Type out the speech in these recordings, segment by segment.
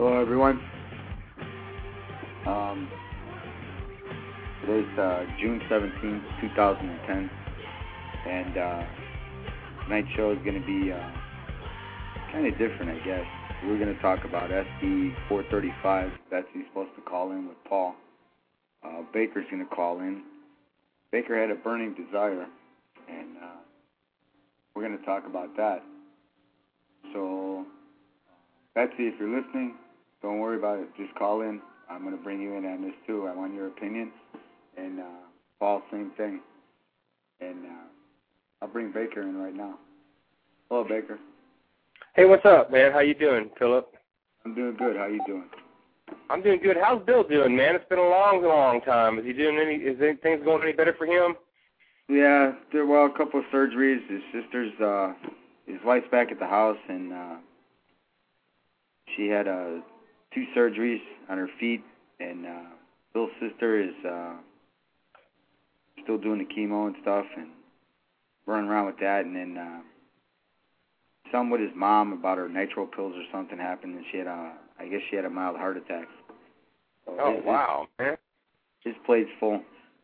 Hello, everyone. Today's June 17th, 2010, and tonight's show is going to be kind of different, I guess. We're going to talk about SB 435. That's who's supposed to call in with Paul. Baker's going to call in. Baker had a burning desire, and we're going to talk about that. So, Betsy, if you're listening, don't worry about it. Just call in. I'm going to bring you in on this, too. I want your opinion. And Paul, same thing. And I'll bring Baker in right now. Hello, Baker. Hey, what's up, man? How you doing, Philip? I'm doing good. How you doing? I'm doing good. How's Bill doing, man? It's been a long, long time. Is things going any better for him? Yeah, well, a couple of surgeries. His sister's, his wife's back at the house, and she had 2 surgeries on her feet, and Bill's sister is still doing the chemo and stuff, and running around with that, and then something with his mom about her nitro pills or something happened, and I guess she had a mild heart attack. So wow, man. His plate's full.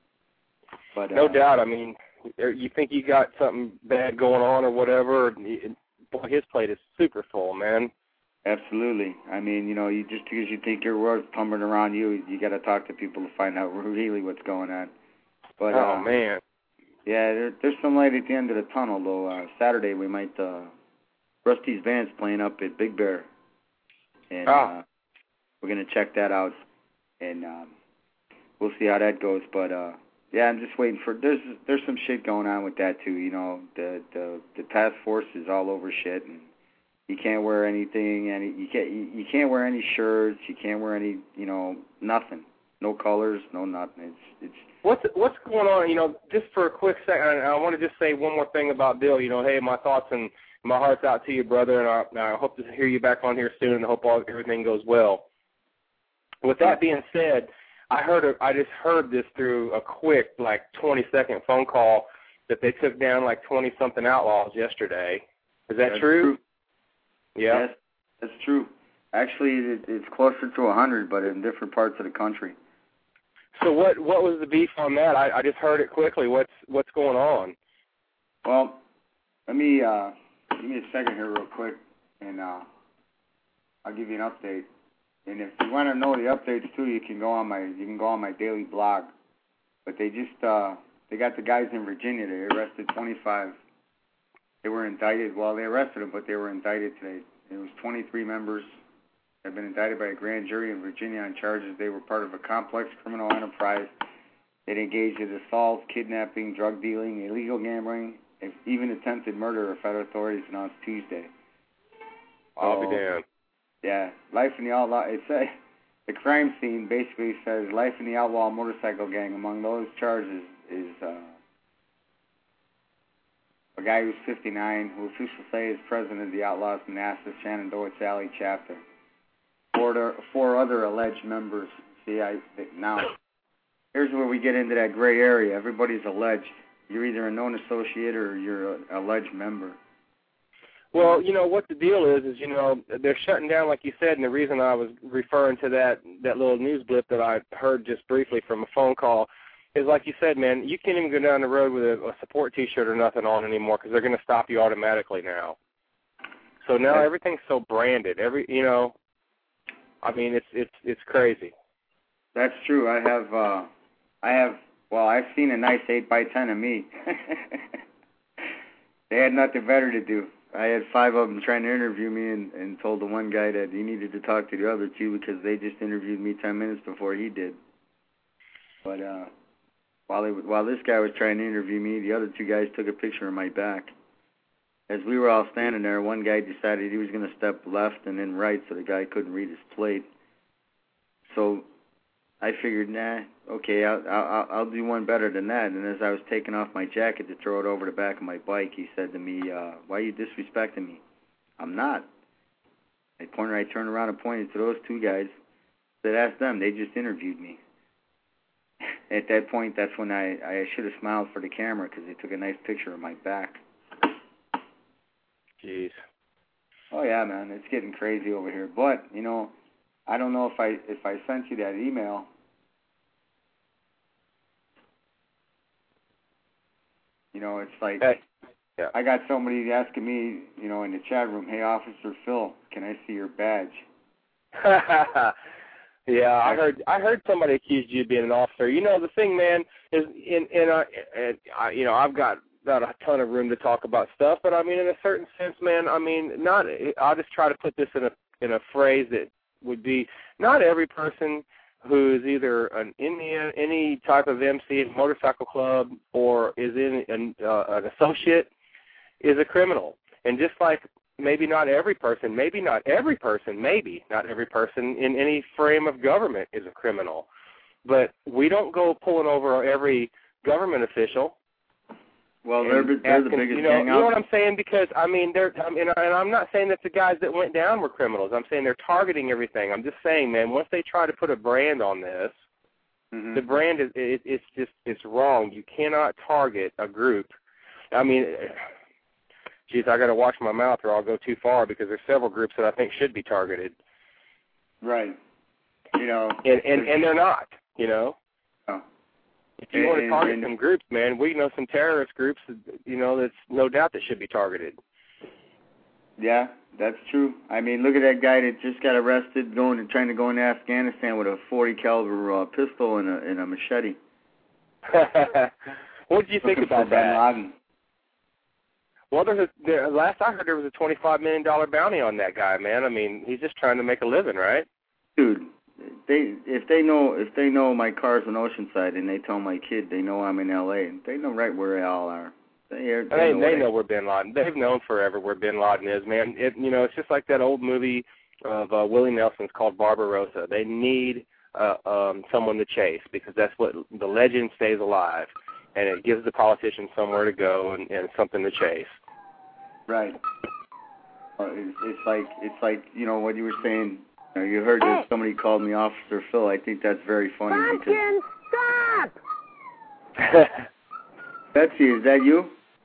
But, no doubt. I mean, you think you got something bad going on or whatever, boy, his plate is super full, man. Absolutely. I mean, you just because you think your world's tumbling around you got to talk to people to find out really what's going on. But, man. Yeah, there's some light at the end of the tunnel, though. Saturday we might, Rusty's band's playing up at Big Bear. And we're going to check that out. And we'll see how that goes. But, yeah, I'm just waiting for, there's some shit going on with that, too. The task force is all over shit, and you can't wear anything, you can't wear any shirts, you can't wear any, nothing. No colors, no nothing. It's What's going on? Just for a quick second, I want to just say one more thing about Bill. Hey, my thoughts and my heart's out to you, brother, and I hope to hear you back on here soon, and I hope everything goes well. With that being said, I just heard this through a quick, 20-second phone call that they took down 20-something outlaws yesterday. Is that true? Yeah. Yes, that's true. Actually, it's closer to 100, but in different parts of the country. So what was the beef on that? I just heard it quickly. What's going on? Well, let me give me a second here real quick, and I'll give you an update. And if you want to know the updates too, you can go on my daily blog. But they just they got the guys in Virginia. They arrested 25. They were indicted. Well, they arrested them, but they were indicted today. It was 23 members. Have been indicted by a grand jury in Virginia on charges they were part of a complex criminal enterprise that engaged in assault, kidnapping, drug dealing, illegal gambling, and even attempted murder, federal authorities announced Tuesday. I'll be damned. Yeah, life in the outlaw. The crime scene basically says life in the outlaw motorcycle gang. Among those charges is a guy who's 59, who officials say is president of the Outlaws Manassas Shenandoah Valley chapter. 4 other alleged members. See, now, here's where we get into that gray area. Everybody's alleged. You're either a known associate or you're an alleged member. Well, what the deal is, they're shutting down, like you said, and the reason I was referring to that little news blip that I heard just briefly from a phone call is, like you said, man, you can't even go down the road with a support T-shirt or nothing on anymore because they're going to stop you automatically now. So now everything's so branded. I mean, it's crazy. That's true. I've seen a nice 8x10 of me. They had nothing better to do. I had 5 of them trying to interview me and told the one guy that he needed to talk to the other 2 because they just interviewed me 10 minutes before he did. But while this guy was trying to interview me, the other 2 guys took a picture of my back. As we were all standing there, one guy decided he was going to step left and then right so the guy couldn't read his plate. So I figured, okay, I'll do one better than that. And as I was taking off my jacket to throw it over the back of my bike, he said to me, why are you disrespecting me? I'm not. I turned around and pointed to those 2 guys. Said, ask them. They just interviewed me. At that point, that's when I should have smiled for the camera because they took a nice picture of my back. Jeez. Oh, yeah, man. It's getting crazy over here. But, I don't know if I sent you that email. You know, it's like yeah. I got somebody asking me, you know, in the chat room, "Hey, Officer Phil, can I see your badge?" Yeah, I heard somebody accused you of being an officer. You know, the thing, man, is you know, I've got a ton of room to talk about stuff, but I mean, in a certain sense, man, I mean, I'll just try to put this in a phrase that would be, not every person who is either an Indian, any type of MC in a motorcycle club, or is in an associate, is a criminal. And just like maybe not every person in any frame of government is a criminal. But we don't go pulling over every government official. Well, they're the biggest gang out. You know what I'm saying? Because, I mean, and I'm not saying that the guys that went down were criminals. I'm saying they're targeting everything. I'm just saying, man, once they try to put a brand on this, the brand it's wrong. You cannot target a group. I mean, geez, I got to watch my mouth or I'll go too far, because there's several groups that I think should be targeted. Right. You know. And they're not, you know. Oh. If you want to target some groups, man, we know some terrorist groups, you know, that's no doubt that should be targeted. Yeah, that's true. I mean, look at that guy that just got arrested trying to go into Afghanistan with a .40 caliber pistol and a machete. What did you think about that? Bin Laden. Well, last I heard there was a $25 million bounty on that guy, man. I mean, he's just trying to make a living, right? Dude, if they know my car's in Oceanside and they tell my kid they know I'm in L.A., they know right where they all are. They know where Bin Laden. They've known forever where Bin Laden is, man. You know, it's just like that old movie of Willie Nelson's called Barbarossa. They need someone to chase, because that's what the legend stays alive, and it gives the politicians somewhere to go and something to chase. Right. It's like you know what you were saying. You heard that somebody called me Officer Phil. I think that's very funny. Pumpkin, stop! Betsy, is that you?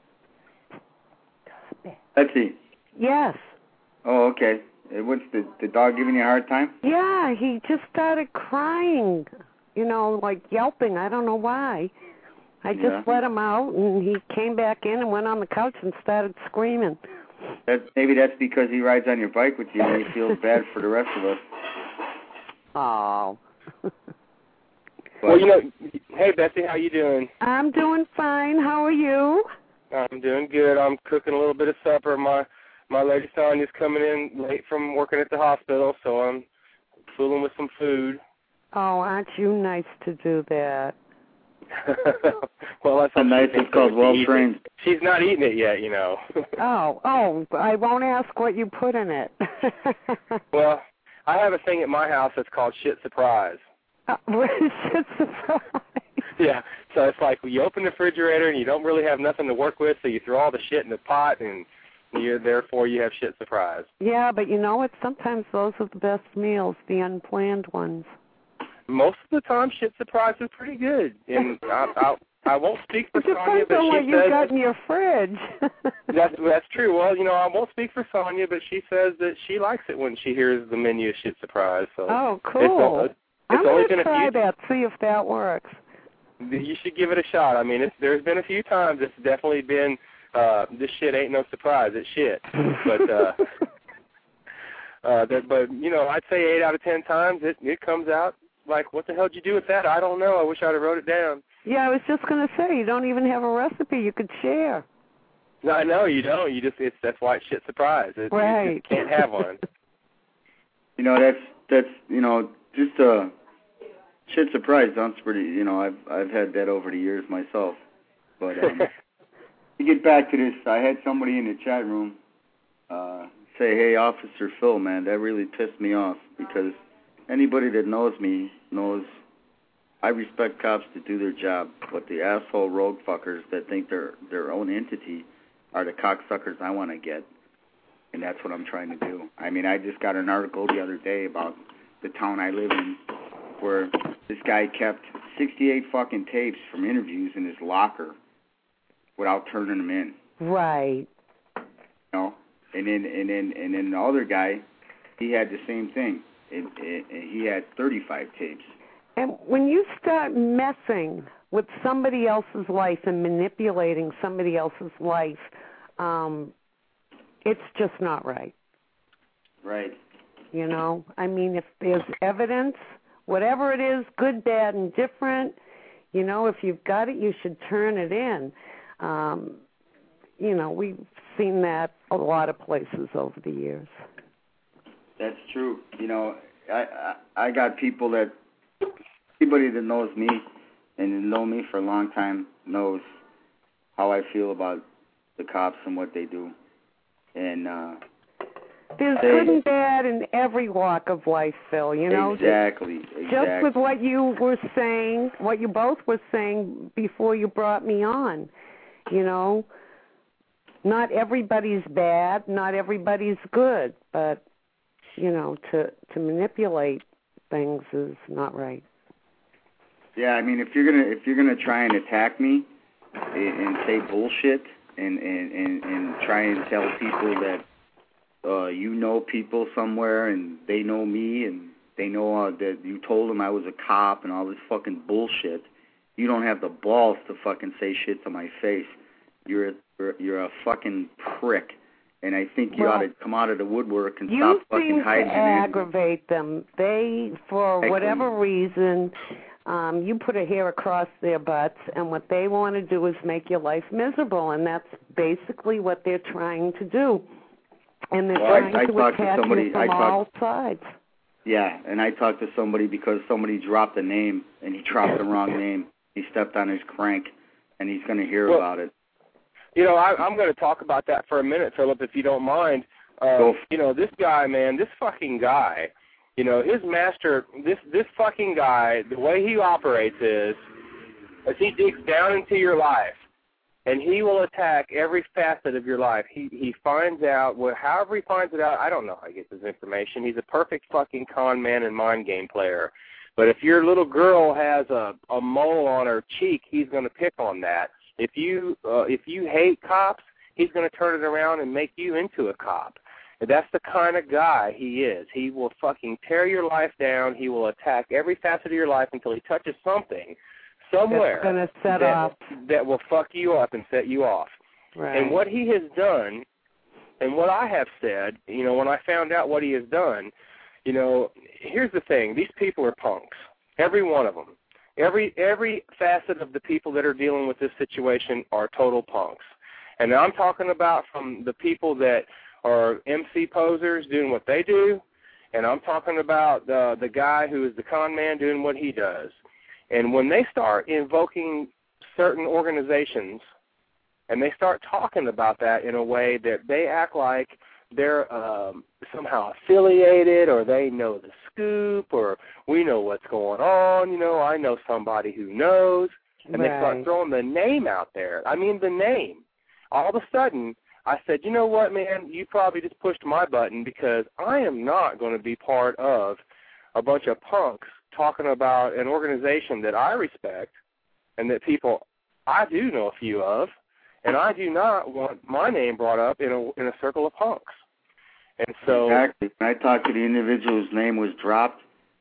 Betsy. Yes. Oh, okay. What's the dog giving you a hard time? Yeah, he just started crying. You know, like yelping. I don't know why. I just let him out, and he came back in and went on the couch and started screaming. Maybe that's because he rides on your bike with you and he feels bad for the rest of us. Oh. Well, you know, hey, Betsy, how you doing? I'm doing fine. How are you? I'm doing good. I'm cooking a little bit of supper. My lady Sonia's coming in late from working at the hospital, so I'm fooling with some food. Oh, aren't you nice to do that? Well, that's nice. It's called well-trained. She's not eating it yet, you know. Oh, I won't ask what you put in it. Well, I have a thing at my house that's called shit surprise. What is shit surprise? Yeah, so it's like you open the refrigerator and you don't really have nothing to work with, so you throw all the shit in the pot, and therefore you have shit surprise. Yeah, but you know what? Sometimes those are the best meals, the unplanned ones. Most of the time, shit surprise is pretty good, and I won't speak for Sonia, but she says what you got in your fridge. That's true. Well, you know, I won't speak for Sonia, but she says that she likes it when she hears the menu shit surprise. So oh, cool. I'm going to try that, see if that works. You should give it a shot. I mean, there's been a few times it's definitely been, this shit ain't no surprise, it's shit. But you know, I'd say 8 out of 10 times it comes out like, what the hell did you do with that? I don't know. I wish I'd have wrote it down. Yeah, I was just going to say, you don't even have a recipe you could share. No, you don't. That's why it's shit surprise. Right. You just can't have one. You know, that's you know, just shit surprise sounds pretty. You know, I've had that over the years myself. But to get back to this, I had somebody in the chat room say, "Hey, Officer Phil, man, that really pissed me off, because anybody that knows me knows I respect cops to do their job, but the asshole rogue fuckers that think they're their own entity are the cocksuckers I want to get, and that's what I'm trying to do." I mean, I just got an article the other day about the town I live in where this guy kept 68 fucking tapes from interviews in his locker without turning them in. Right. You know? And then the other guy, he had the same thing. he had 35 tapes. And when you start messing with somebody else's life and manipulating somebody else's life, it's just not right. Right. You know, I mean, if there's evidence, whatever it is, good, bad, and different, you know, if you've got it, you should turn it in. You know, we've seen that a lot of places over the years. That's true. You know, I got people that, anybody that knows me and has known me for a long time knows how I feel about the cops and what they do. And there's good and bad in every walk of life, Phil, you know. Exactly. Just with what you were saying, what you both were saying before you brought me on, you know. Not everybody's bad, not everybody's good, but, you know, to manipulate things is not right. Yeah, I mean, if you're gonna try and attack me and say bullshit and try and tell people that you know people somewhere and they know me and they know that you told them I was a cop and all this fucking bullshit, you don't have the balls to fucking say shit to my face. You're a fucking prick. And I think you ought to come out of the woodwork and stop fucking hiding. You seem to aggravate them. They, for whatever reason, you put a hair across their butts, and what they want to do is make your life miserable, and that's basically what they're trying to do. And they're trying to attack you from all sides. Yeah, and I talked to somebody because somebody dropped a name, and he dropped the wrong name. He stepped on his crank, and he's going to hear about it. You know, I'm going to talk about that for a minute, Philip, if you don't mind. You know, this guy, man, this fucking guy, you know, his master, this fucking guy, the way he operates is he digs down into your life, and he will attack every facet of your life. He finds out, however he finds it out, I don't know how he gets his information. He's a perfect fucking con man and mind game player. But if your little girl has a mole on her cheek, he's going to pick on that. If you hate cops, he's going to turn it around and make you into a cop. And that's the kind of guy he is. He will fucking tear your life down. He will attack every facet of your life until he touches something somewhere that will fuck you up and set you off. Right. And what he has done, and what I have said, you know, when I found out what he has done, you know, here's the thing. These people are punks, every one of them. Every facet of the people that are dealing with this situation are total punks. And now I'm talking about from the people that are MC posers doing what they do, and I'm talking about the guy who is the con man doing what he does. And when they start invoking certain organizations and they start talking about that in a way that they act like they're somehow affiliated or they know the scoop or we know what's going on, you know, I know somebody who knows, and they start throwing the name out there. I mean the name. All of a sudden, I said, you know what, man, you probably just pushed my button because I am not going to be part of a bunch of punks talking about an organization that I respect and that people I do know a few of, and I do not want my name brought up in a circle of punks. And so, exactly. When I talked to the individual whose name was dropped,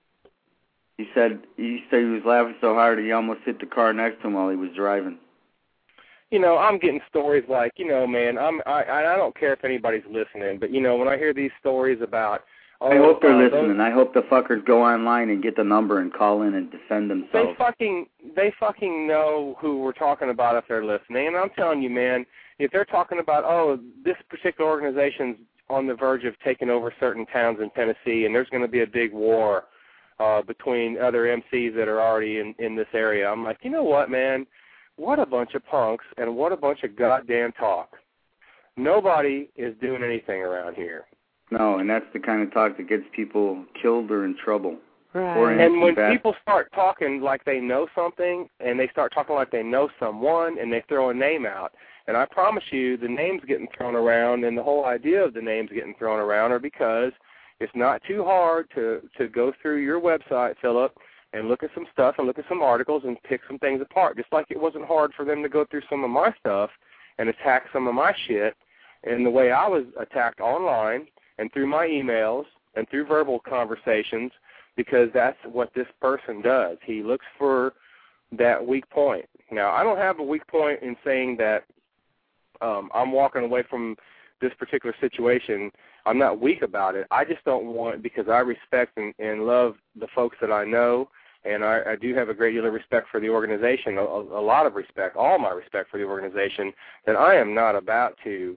he said he was laughing so hard he almost hit the car next to him while he was driving. You know, I'm getting stories like, you know, man, I don't care if anybody's listening, but, you know, when I hear these stories about... I hope they're listening. I hope the fuckers go online and get the number and call in and defend themselves. They fucking know who we're talking about if they're listening. And I'm telling you, man, if they're talking about, this particular organization's on the verge of taking over certain towns in Tennessee and there's going to be a big war between other MCs that are already in this area, I'm like, you know what, man? What a bunch of punks and what a bunch of goddamn talk. Nobody is doing anything around here. No, and that's the kind of talk that gets people killed or in trouble. Right. And when people start talking like they know something and they start talking like they know someone and they throw a name out, and I promise you the names getting thrown around and the whole idea of the names getting thrown around are because it's not too hard to go through your website, Philip, and look at some stuff and look at some articles and pick some things apart, just like it wasn't hard for them to go through some of my stuff and attack some of my shit in the way I was attacked online and through my emails and through verbal conversations, because that's what this person does. He looks for that weak point. Now, I don't have a weak point in saying that I'm walking away from this particular situation. I'm not weak about it. I just don't want, because I respect and love the folks that I know, and I do have a great deal of respect for the organization, a lot of respect, all my respect for the organization, that I am not about to,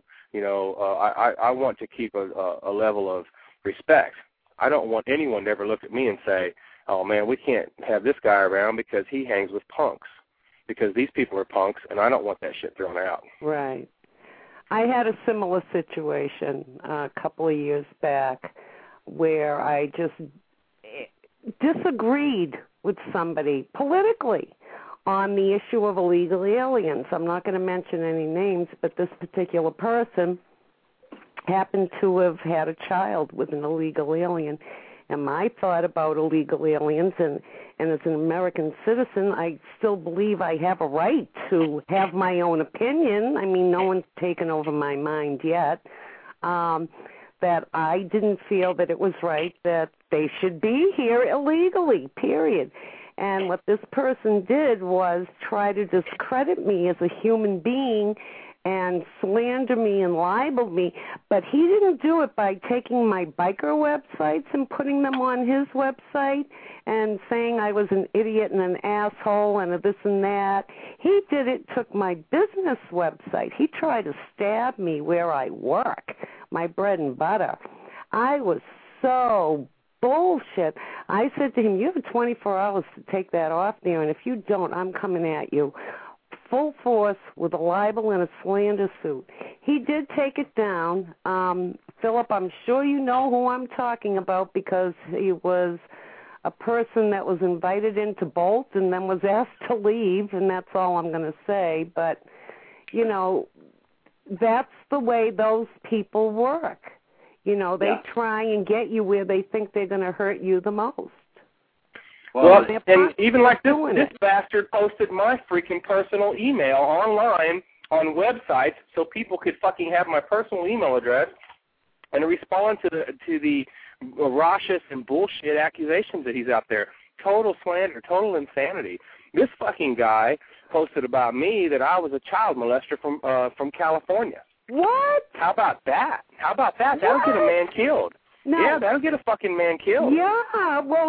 I want to keep a level of respect. I don't want anyone to ever look at me and say, oh, man, we can't have this guy around because he hangs with punks, because these people are punks, and I don't want that shit thrown out. Right. I had a similar situation a couple of years back where I just disagreed with somebody politically on the issue of illegal aliens. I'm not going to mention any names, but this particular person happened to have had a child with an illegal alien. And my thought about illegal aliens, and as an American citizen, I still believe I have a right to have my own opinion. I mean, no one's taken over my mind yet. That I didn't feel that it was right that they should be here illegally, period. And what this person did was try to discredit me as a human being and slander me and libel me, but he didn't do it by taking my biker websites and putting them on his website and saying I was an idiot and an asshole and a this and that. He did it, took my business website. He tried to stab me where I work, my bread and butter. I was so bullshit. I said to him, you have 24 hours to take that off there, and if you don't, I'm coming at you full force with a libel and a slander suit. He did take it down. Philip, I'm sure you know who I'm talking about because he was a person that was invited into Bolt and then was asked to leave, and that's all I'm going to say. But, that's the way those people work. They try and get you where they think they're going to hurt you the most. Well, and even like this bastard posted my freaking personal email online on websites so people could fucking have my personal email address and respond to the raucous and bullshit accusations that he's out there. Total slander, total insanity. This fucking guy posted about me that I was a child molester from California. What? How about that? That'll get a man killed. No. Yeah, that'll get a fucking man killed. Yeah, well,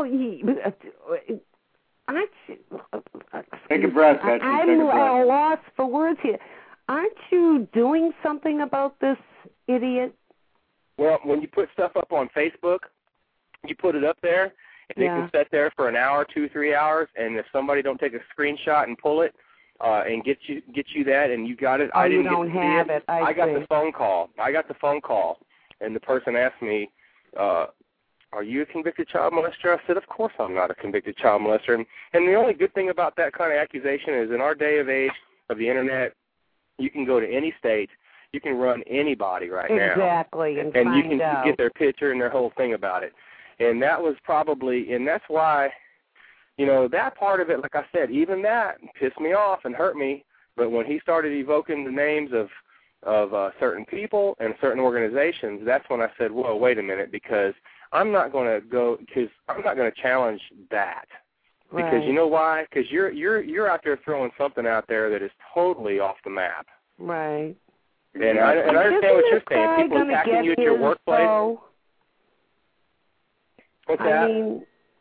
Take a breath, Betsy. I'm at a loss for words here. Aren't you doing something about this idiot? Well, when you put stuff up on Facebook, you put it up there, and it can sit there for an hour, 2-3 hours, and if somebody don't take a screenshot and pull it and get you that, and you got it, I didn't don't get to have see it. I got the phone call. And the person asked me, are you a convicted child molester? I said, of course I'm not a convicted child molester. And the only good thing about that kind of accusation is in our day of age of the Internet, you can go to any state, you can run anybody right now. Exactly, and you can out. get their picture and their whole thing about it. And that was probably, and that's why, that part of it, like I said, even that pissed me off and hurt me. But when he started evoking the names of certain people and certain organizations, that's when I said, whoa, wait a minute, because I'm not going to challenge that. Right. Because you know why? Because you're out there throwing something out there that is totally off the map. Right. And I understand what you're saying. People attacking you at your workplace. What's that? I mean,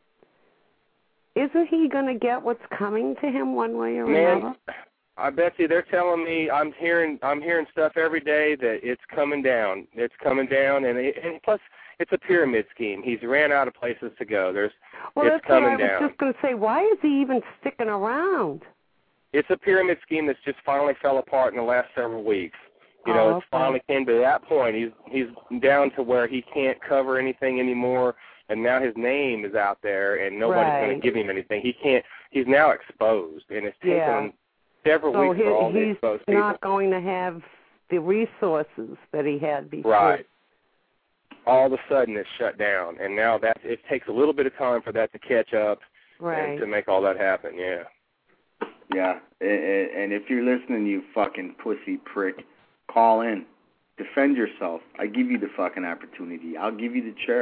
isn't he going to get what's coming to him one way or another? I bet you they're telling me I'm hearing stuff every day that it's coming down. It's coming down, and plus it's a pyramid scheme. He's ran out of places to go. It's coming down. I was just going to say, why is he even sticking around? It's a pyramid scheme that's just finally fell apart in the last several weeks. It's finally came to that point. He's down to where he can't cover anything anymore, and now his name is out there, and nobody's going to give him anything. He can't. He's now exposed, and it's taken him several weeks for all the exposed people. He's not going to have the resources that he had before. Right. All of a sudden, it's shut down, and now it takes a little bit of time for that to catch up and to make all that happen. Yeah. Yeah, and if you're listening, you fucking pussy prick, call in. Defend yourself. I give you the fucking opportunity. I'll give you the chair.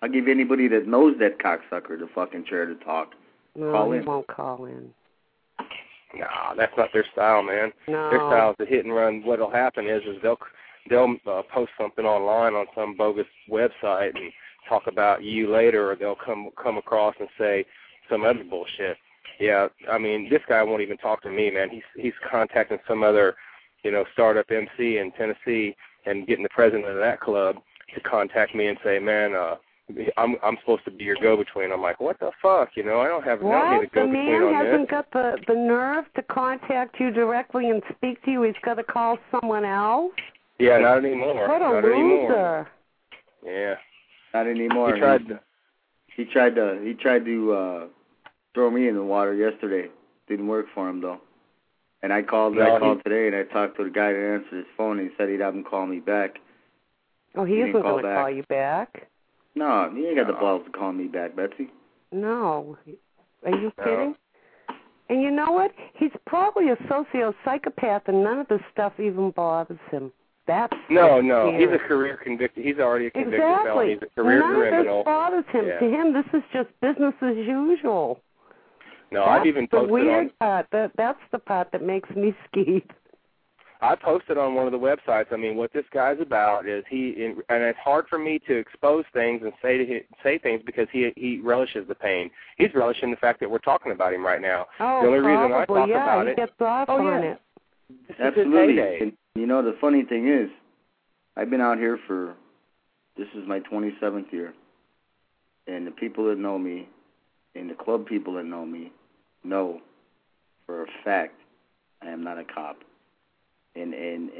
I'll give anybody that knows that cocksucker the fucking chair to talk. No, Call he in. won't call in. Nah, that's not their style, man. No. Their style is to hit and run. What'll happen is they'll post something online on some bogus website and talk about you later, or they'll come across and say some other bullshit. Yeah, I mean, this guy won't even talk to me, man. He's contacting some other, startup MC in Tennessee and getting the president of that club to contact me and say, man, I'm supposed to be your go-between. I'm like, what the fuck? I don't have no need to go-between on this. The man hasn't got the nerve to contact you directly and speak to you. He's got to call someone else. Yeah, not anymore. What a not loser. Anymore. Yeah. Not anymore. He tried to throw me in the water yesterday. Didn't work for him though. And I called today and I talked to the guy that answered his phone and he said he'd have him call me back. Oh, he isn't going to call you back? No, he ain't got the balls to call me back, Betsy. No. Are you kidding? And you know what? He's probably a socio-psychopath and none of this stuff even bothers him. That's No. He's a career convicted. He's already a convicted felon. He's a career criminal. None of this bothers him. Yeah. To him, this is just business as usual. No, I've even posted the weird part. That's the part that makes me skeeve. I posted on one of the websites. I mean, what this guy's about is and it's hard for me to expose things and say things because he relishes the pain. He's relishing the fact that we're talking about him right now. Oh, the only reason I talk about he it. Gets off on it. Absolutely. And the funny thing is, I've been out here this is my 27th year, and the people that know me, and the club people that know me, know for a fact I am not a cop. And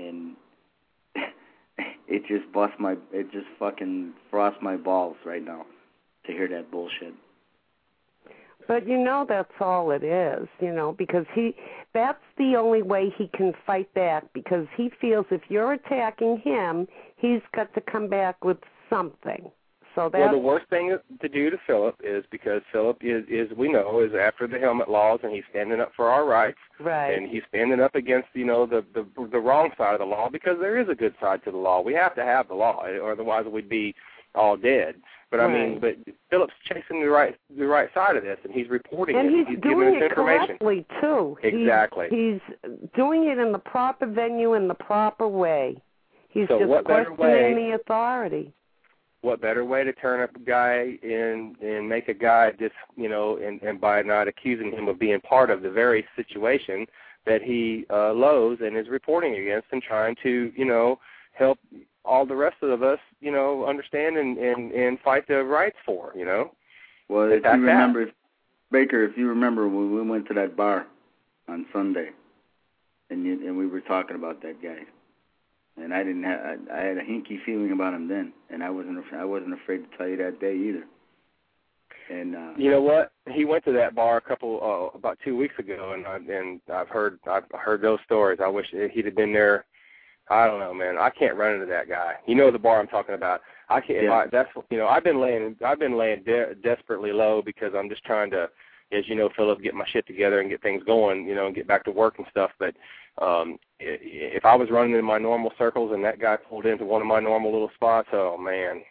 it just fucking frosts my balls right now to hear that bullshit. But that's all it is, because that's the only way he can fight back, because he feels if you're attacking him, he's got to come back with something. So that's... Well, the worst thing to do to Philip is because Philip is we know, is after the helmet laws, and he's standing up for our rights. Right. And he's standing up against, the wrong side of the law, because there is a good side to the law. We have to have the law, or otherwise we'd be all dead. But I mean, but Philip's chasing the right side of this, and he's reporting and it. And he's doing giving us it information. correctly too. Exactly. He's doing it in the proper venue in the proper way. He's so just questioning the authority. What better way to turn up a guy and make a guy just, and by not accusing him of being part of the very situation that he loathes and is reporting against and trying to, help all the rest of us, understand and fight the rights for, Well, if you remember, Baker, if you remember when we went to that bar on Sunday and we were talking about that guy. And I had a hinky feeling about him then, and I wasn't afraid to tell you that day either. And you know what? He went to that bar about 2 weeks ago, and I've heard those stories. I wish he'd have been there. I don't know, man. I can't run into that guy. You know the bar I'm talking about. I can't. Yeah. I've been laying desperately low because I'm just trying to, as you know, Philip, get my shit together and get things going, and get back to work and stuff. But if I was running in my normal circles and that guy pulled into one of my normal little spots, oh man,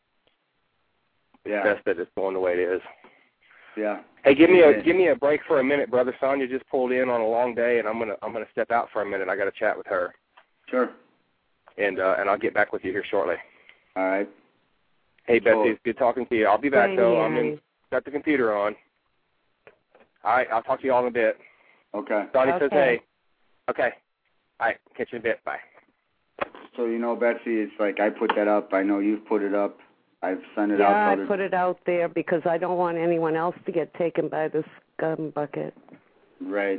best that it's going the way it is. Yeah. Hey, give me a break for a minute, brother. Sonia just pulled in on a long day, and I'm gonna step out for a minute. I got to chat with her. Sure. And I'll get back with you here shortly. All right. Hey, Betsy, it's good talking to you. I'll be back though. Got the computer on. All right, I'll talk to you all in a bit. Okay. Sonia says hey. Okay. All right, catch you in a bit. Bye. So, Betsy, it's like I put that up. I know you've put it up. I've sent it out. Yeah, I put it out there because I don't want anyone else to get taken by this scum bucket. Right.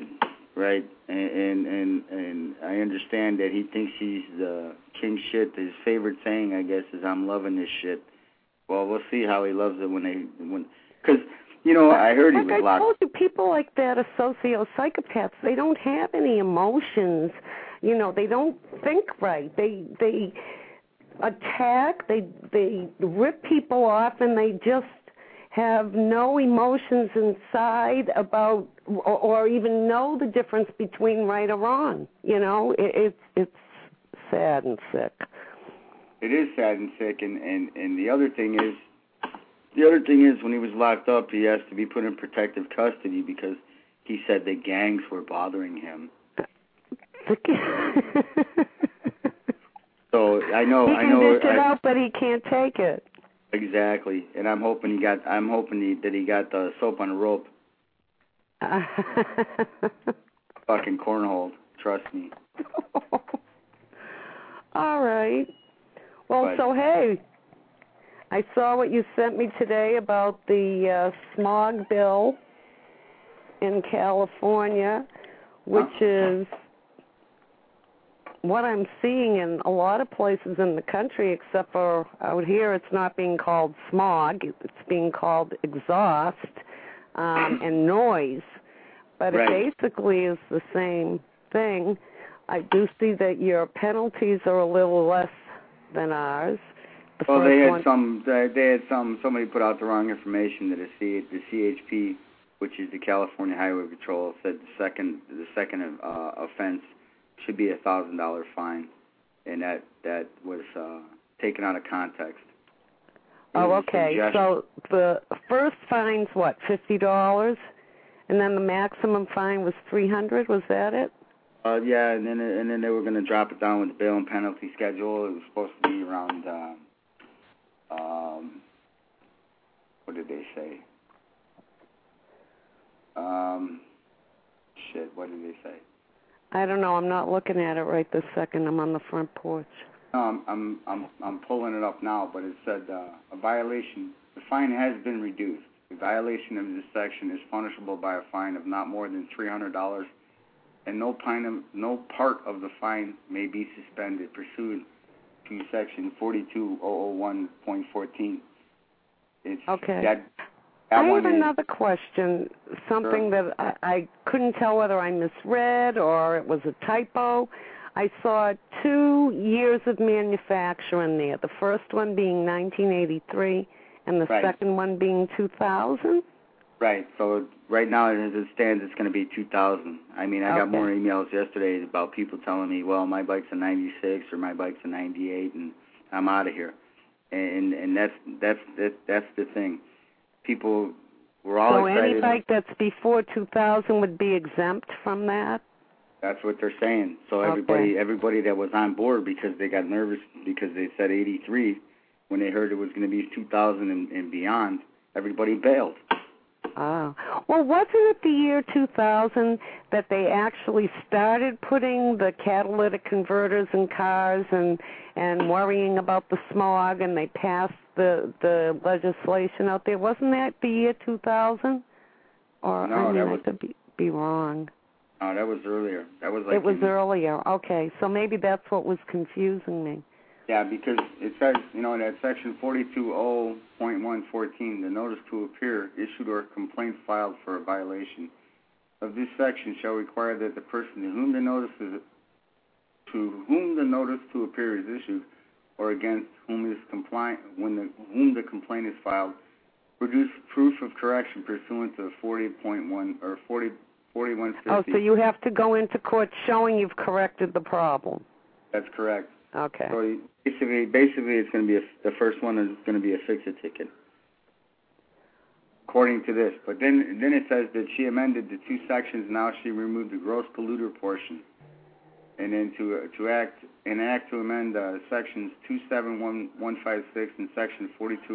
And I understand that he thinks he's the king shit. His favorite saying, I guess, is "I'm loving this shit." Well, we'll see how he loves it because I heard he was locked. I told you, people like that are socio-psychopaths. They don't have any emotions. They don't think right. They attack. They rip people off, and they just have no emotions inside about or even know the difference between right or wrong. It's sad and sick. It is sad and sick, and the other thing is, The other thing is, when he was locked up, he asked to be put in protective custody because he said the gangs were bothering him. So I know. He can dish it out, but he can't take it. Exactly, and I'm hoping that he got the soap on a rope. Fucking cornhole. Trust me. All right. Well, so hey, I saw what you sent me today about the smog bill in California, which is what I'm seeing in a lot of places in the country, except for out here it's not being called smog, it's being called exhaust and noise. But It basically is the same thing. I do see that your penalties are a little less than ours. They had somebody put out the wrong information that the CHP, which is the California Highway Patrol, said the second offense should be $1,000 fine, and that was taken out of context. Oh, okay. So the first fine's what, $50, and then the maximum fine was $300. Was that it? Yeah, and then they were going to drop it down with the bail and penalty schedule. It was supposed to be around. What did they say? What did they say? I don't know. I'm not looking at it right this second. I'm on the front porch. No, I'm pulling it up now, but it said a violation. The fine has been reduced. The violation of this section is punishable by a fine of not more than $300, and no part of the fine may be suspended pursuant to Section 42001.14. Okay. I have another question, something that I couldn't tell whether I misread or it was a typo. I saw 2 years of manufacture in there, the first one being 1983 and the second one being 2000? Right. So right now, as it stands, it's going to be 2000. I mean, I got more emails yesterday about people telling me, well, my bike's a 96 or my bike's a 98, and I'm out of here. And that's the thing. People were all excited. So any bike that's before 2000 would be exempt from that? That's what they're saying. So everybody that was on board, because they got nervous because they said 83, when they heard it was going to be 2000 and beyond, everybody bailed. Oh. Well, wasn't it the year 2000 that they actually started putting the catalytic converters in cars and worrying about the smog, and they passed the legislation out there? Wasn't that the year 2000? Or no, I could be wrong. No, that was earlier. That was earlier. Okay, so maybe that's what was confusing me. Yeah, because it says, in that section 420.114, the notice to appear issued or complaint filed for a violation of this section shall require that the person to whom the notice to appear is issued or against whom the complaint is filed produce proof of correction pursuant to 40.1 or 4150. Oh, so you have to go into court showing you've corrected the problem. That's correct. Okay. So basically, it's going to be the first one is going to be a fix-it ticket, according to this. But then it says that she amended the 2 sections. Now she removed the gross polluter portion, and then to amend sections 27156 and section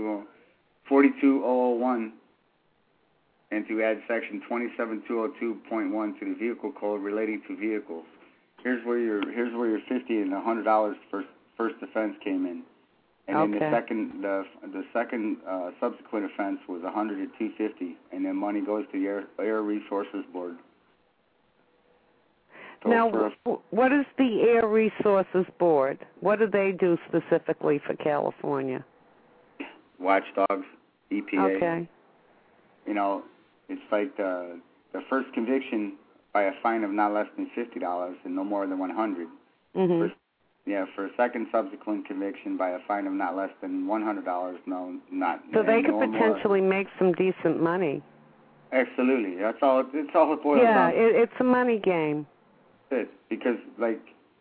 42001, and to add section 27202.1 to the vehicle code relating to vehicles. Here's where your $50 and $100 first offense came in, and then the second subsequent offense was $100 and $250, and then money goes to the Air Resources Board. So now, what is the Air Resources Board? What do they do specifically for California? Watchdogs, EPA. Okay. It's like the first conviction by a fine of not less than $50 and no more than $100. Mm-hmm. For a second subsequent conviction by a fine of not less than $100, not. So they could potentially make some decent money. Absolutely, that's all. It's all it boils down to. Yeah, it's a money game. Because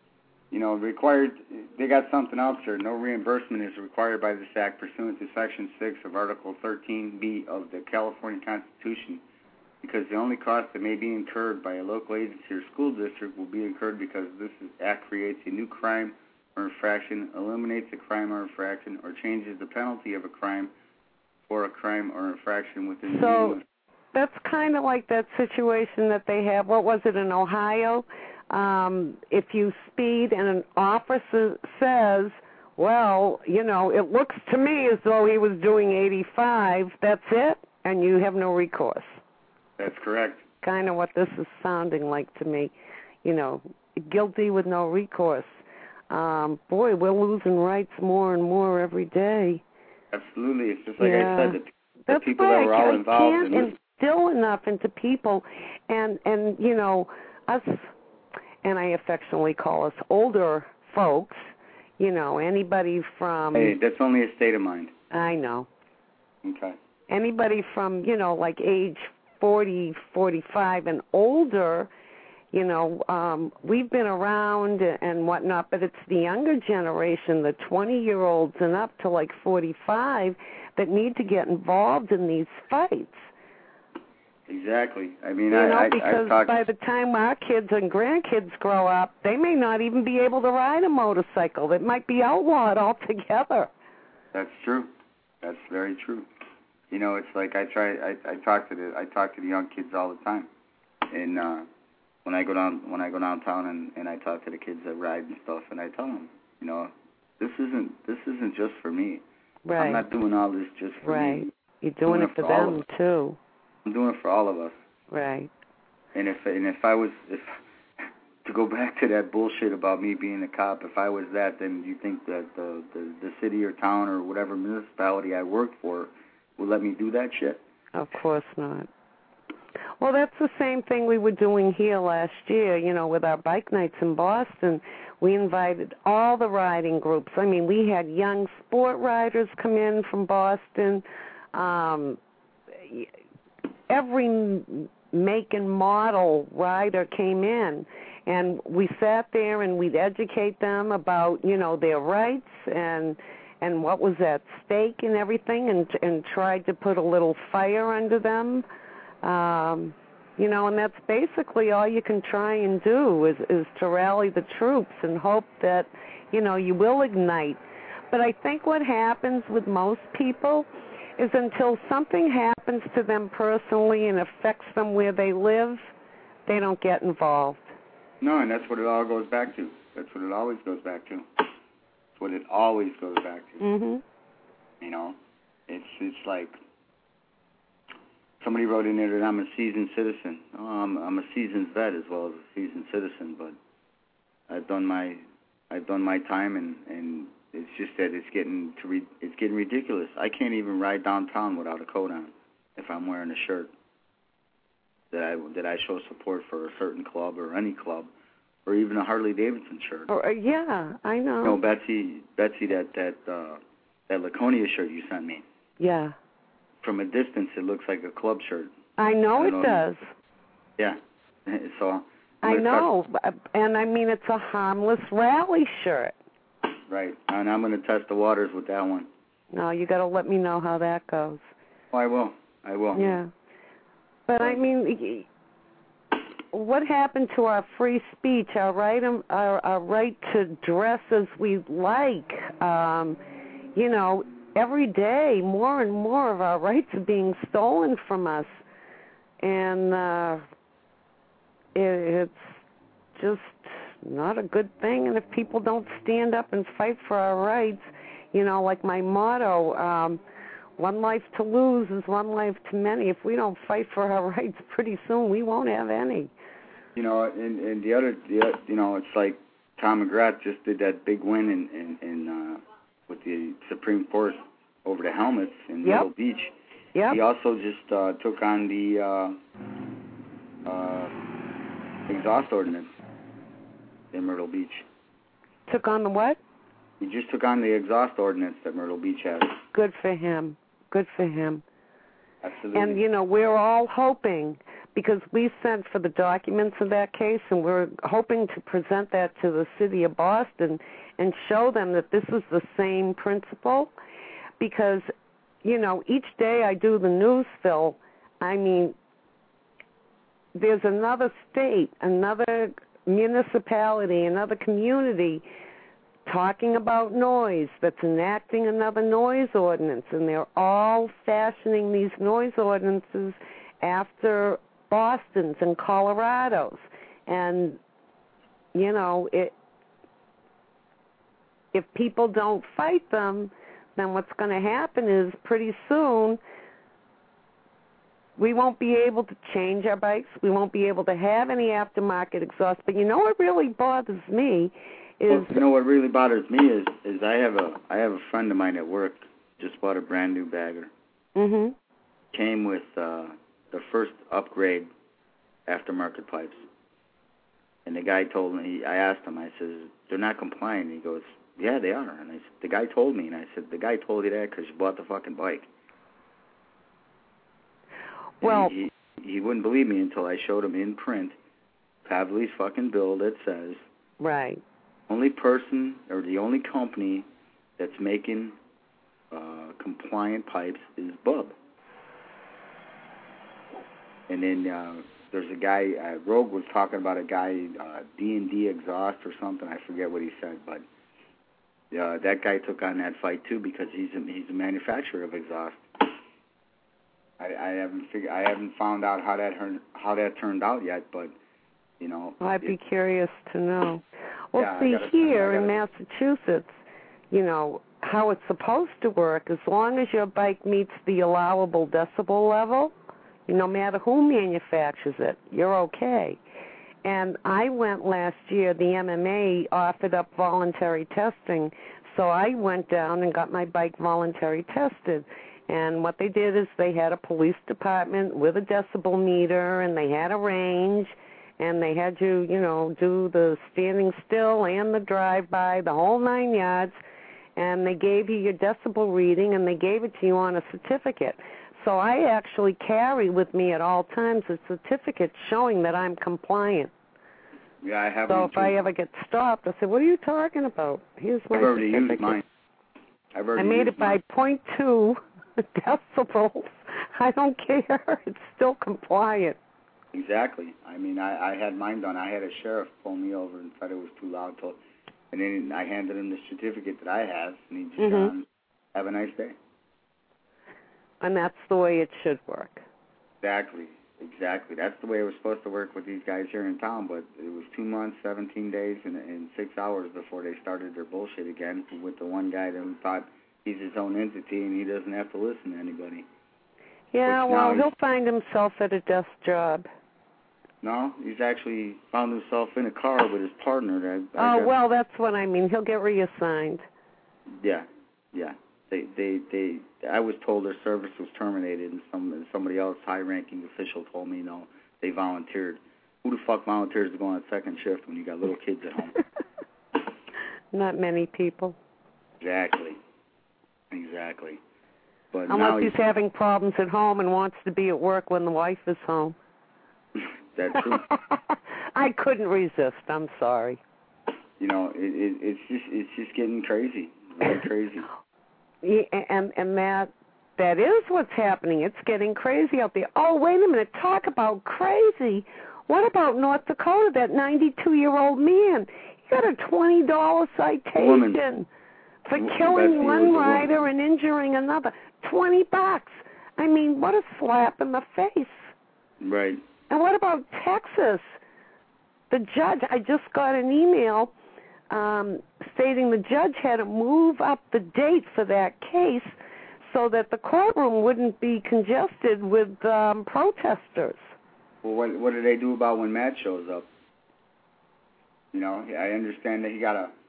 required. They got something else here. No reimbursement is required by this act pursuant to Section 6 of Article 13B of the California Constitution, because the only cost that may be incurred by a local agency or school district will be incurred because this act creates a new crime or infraction, eliminates a crime or infraction, or changes the penalty of a crime for a crime or infraction within the meaning of. That's kind of like that situation that they have. What was it in Ohio? If you speed and an officer says, well, it looks to me as though he was doing 85, that's it, and you have no recourse. That's correct. Kind of what this is sounding like to me. Guilty with no recourse. Boy, we're losing rights more and more every day. Absolutely. It's just like I said, the people right. that were all involved in this. Instill enough into people, and us, and I affectionately call us older folks, anybody from... Hey, that's only a state of mind. I know. Okay. Anybody from, like age 40, 45 and older, we've been around and whatnot, but it's the younger generation, the 20-year-olds and up to like 45, that need to get involved in these fights. Exactly. I mean, because by the time our kids and grandkids grow up, they may not even be able to ride a motorcycle. It might be outlawed altogether. That's true. That's very true. It's like I talk to the young kids all the time, and when I go downtown and I talk to the kids that ride and stuff, and I tell them, this isn't just for me. Right. I'm not doing all this just for me. Right. You're doing it for them too. I'm doing it for all of us. Right. And if to go back to that bullshit about me being a cop, if I was that, then you think that the city or town or whatever municipality I work for would let me do that shit? Of course not. Well, that's the same thing we were doing here last year, with our bike nights in Boston. We invited all the riding groups. I mean, we had young sport riders come in from Boston. Every make and model rider came in, and we sat there and we'd educate them about, their rights and what was at stake and everything, and tried to put a little fire under them. And that's basically all you can try and do is to rally the troops and hope that, you will ignite. But I think what happens with most people is until something happens to them personally and affects them where they live, they don't get involved. No, and that's what it all goes back to. That's what it always goes back to. That's what it always goes back to. Mhm. It's like somebody wrote in there that I'm a seasoned citizen. Oh, I'm a seasoned vet as well as a seasoned citizen, but I've done my time, and it's just that it's getting ridiculous. I can't even ride downtown without a coat on if I'm wearing a shirt that I show support for a certain club or any club, or even a Harley Davidson shirt. Yeah, I know. No, Betsy, that Laconia shirt you sent me. Yeah. From a distance, it looks like a club shirt. I know it does. Yeah. So. I know, and I mean it's a harmless rally shirt. Right, and I'm going to test the waters with that one. No, you got to let me know how that goes. Oh, I will. Yeah, but I mean, what happened to our free speech, our right to dress as we like? Every day, more and more of our rights are being stolen from us, and it's just not a good thing. And if people don't stand up and fight for our rights, like my motto, one life to lose is one life too many. If we don't fight for our rights, pretty soon we won't have any. And the other, it's like Tom McGrath just did that big win in with the Supreme Court over the helmets in Myrtle Beach. Yep. He also just took on the exhaust ordinance in Myrtle Beach. Took on the what? He just took on the exhaust ordinance that Myrtle Beach has. Good for him. Good for him. Absolutely. And, we're all hoping, because we sent for the documents of that case, and we're hoping to present that to the city of Boston and show them that this is the same principle. Because, you know, each day I do the news, Phil, I mean, there's another state, another municipality, another community talking about noise that's enacting another noise ordinance, and they're all fashioning these noise ordinances after Boston's and Colorado's. And, you know, if people don't fight them, then what's going to happen is pretty soon we won't be able to change our bikes. We won't be able to have any aftermarket exhaust. But you know what really bothers me is... Well, you know what really bothers me is I have a friend of mine at work just bought a brand new bagger. Mm-hmm. Came with the first upgrade aftermarket pipes. And the guy told me, I asked him, I said, they're not compliant. He goes, yeah, they are. And I said, the guy told me. And I said, the guy told you that because you bought the fucking bike. Well, he wouldn't believe me until I showed him in print Pavley's fucking bill that says, right, only person or the only company that's making compliant pipes is Bub. And then there's a guy, Rogue was talking about a guy, D&D Exhaust or something. I forget what he said, but that guy took on that fight too because he's a manufacturer of exhaust. I haven't found out how that turned out yet, but you know. I'd be curious to know. Well, yeah, see, here in Massachusetts, you know, how it's supposed to work, as long as your bike meets the allowable decibel level, no matter who manufactures it, you're okay. And I went last year, the MMA offered up voluntary testing, so I went down and got my bike voluntary tested. And what they did is they had a police department with a decibel meter, and they had a range, and they had you, you know, do the standing still and the drive-by, the whole 9 yards, and they gave you your decibel reading, and they gave it to you on a certificate. So I actually carry with me at all times a certificate showing that I'm compliant. Yeah, I have so one if too. I ever get stopped, I say, what are you talking about? Here's my I've already certificate. used mine. I made it by 0.2 decibels. I don't care. It's still compliant. Exactly. I mean, I had mine done. I had a sheriff pull me over and said it was too loud. And then I handed him the certificate that I have, and he just said, have a nice day. And that's the way it should work. Exactly. That's the way it was supposed to work with these guys here in town, but it was 2 months, 17 days, and 6 hours before they started their bullshit again with the one guy that thought he's his own entity and he doesn't have to listen to anybody. Yeah, well, he'll find himself at a desk job. No, he's actually found himself in a car with his partner. Well, that's what I mean. He'll get reassigned. Yeah. I was told their service was terminated, and somebody else, high-ranking official, told me, no, they volunteered. Who the fuck volunteers to go on second shift when you got little kids at home? Not many people. Exactly. But unless he's having problems at home and wants to be at work when the wife is home. That's true. I couldn't resist. I'm sorry. You know, it's just getting crazy. Very crazy. Yeah, and that is what's happening. It's getting crazy out there. Oh, wait a minute. Talk about crazy. What about North Dakota, that 92-year-old man? He got a $20 citation for killing one rider and injuring another. $20. I mean, what a slap in the face. Right. And what about Texas? The judge, I just got an email stating the judge had to move up the date for that case so that the courtroom wouldn't be congested with protesters. Well, what do they do about when Matt shows up? You know, I understand that he got a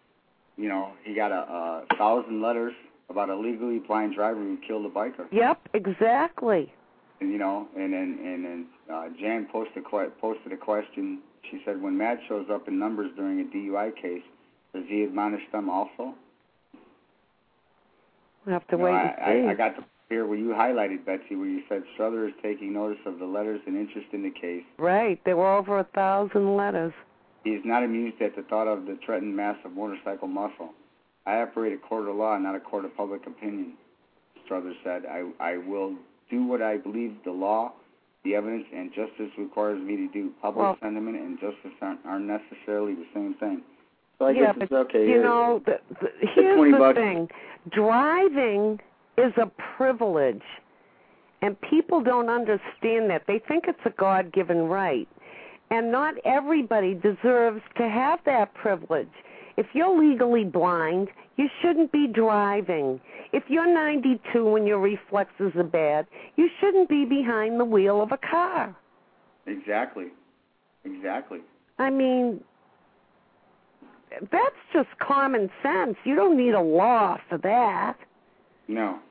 1,000 letters about a legally blind driver who killed a biker. Yep, exactly. And, you know, and then Jan posted a question. She said, when Matt shows up in numbers during a DUI case, does he admonish them also? We'll have to wait and see. Here, where you highlighted, Betsy, where you said Strother is taking notice of the letters and interest in the case. Right. There were over 1,000 letters. He is not amused at the thought of the threatened mass of motorcycle muscle. I operate a court of law, not a court of public opinion, Strother said. I will do what I believe the law, the evidence, and justice requires me to do. Public sentiment and justice aren't necessarily the same thing. So I guess it's okay. You know, here's the thing. Driving is a privilege, and people don't understand that. They think it's a God-given right, and not everybody deserves to have that privilege. If you're legally blind, you shouldn't be driving. If you're 92 and your reflexes are bad, you shouldn't be behind the wheel of a car. Exactly. I mean, that's just common sense. You don't need a law for that. No,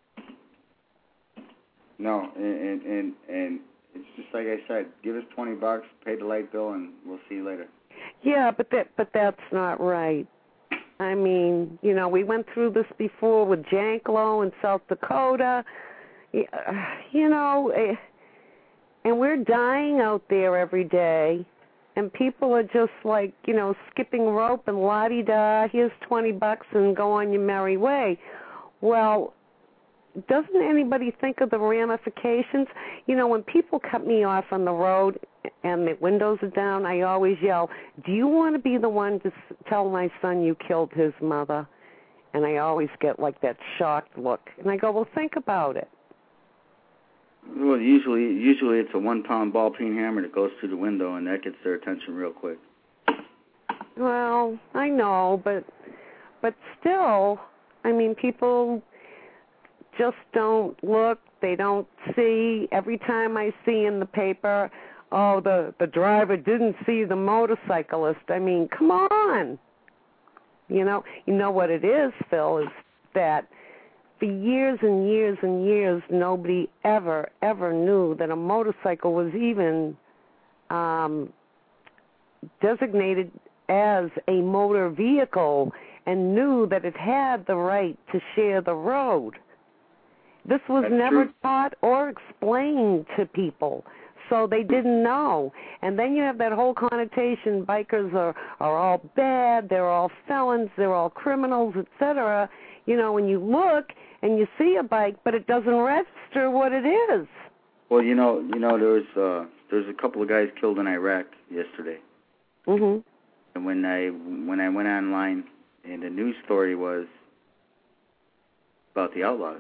and it's just like I said. Give us $20, pay the light bill, and we'll see you later. Yeah, but that's not right. I mean, you know, we went through this before with Janklow in South Dakota. You know, and we're dying out there every day. And people are just like, you know, skipping rope and la-di-da, here's $20 and go on your merry way. Well, doesn't anybody think of the ramifications? You know, when people cut me off on the road and the windows are down, I always yell, do you want to be the one to tell my son you killed his mother? And I always get like that shocked look. And I go, well, think about it. Well, usually it's a 1-pound ball-peen hammer that goes through the window, and that gets their attention real quick. Well, I know, but still, I mean, people just don't look. They don't see. Every time I see in the paper, oh, the driver didn't see the motorcyclist. I mean, come on. You know what it is, Phil, is that for years and years and years, nobody ever knew that a motorcycle was even designated as a motor vehicle and knew that it had the right to share the road. This was never taught or explained to people, so they didn't know. And then you have that whole connotation, bikers are all bad, they're all felons, they're all criminals, etc. You know, when you look and you see a bike, but it doesn't register what it is. Well, you know, there's a couple of guys killed in Iraq yesterday. Mhm. And when I went online, and the news story was about the outlaws.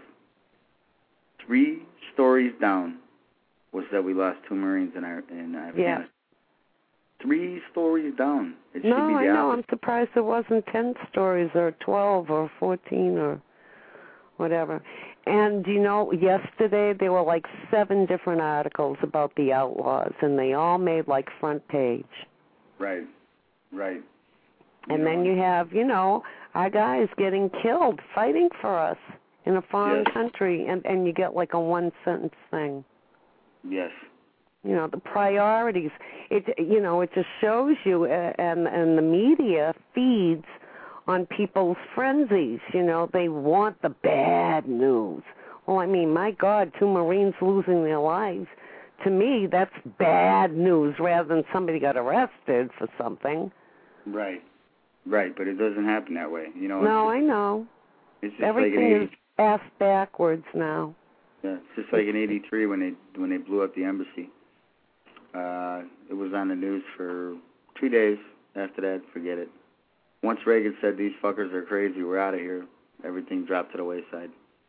3 stories down was that we lost 2 Marines in Afghanistan. Yeah. 3 stories down. It should be the I know. opposite. I'm surprised it wasn't 10 stories or 12 or 14 or whatever. And, you know, yesterday there were like 7 different articles about the outlaws, and they all made like front page. Right. And then you have, you know, our guys getting killed fighting for us in a foreign country, and you get like a 1-sentence thing. Yes. You know, the priorities. It just shows you, and the media feeds on people's frenzies. You know, they want the bad news. Well, I mean, my God, 2 Marines losing their lives. To me, that's bad news rather than somebody got arrested for something. Right, but it doesn't happen that way. You know. No, I know. It's just everything like is ass backwards now. Yeah, it's just like in '83 when they blew up the embassy. It was on the news for 2 days. After that, forget it. Once Reagan said these fuckers are crazy, we're out of here, everything dropped to the wayside.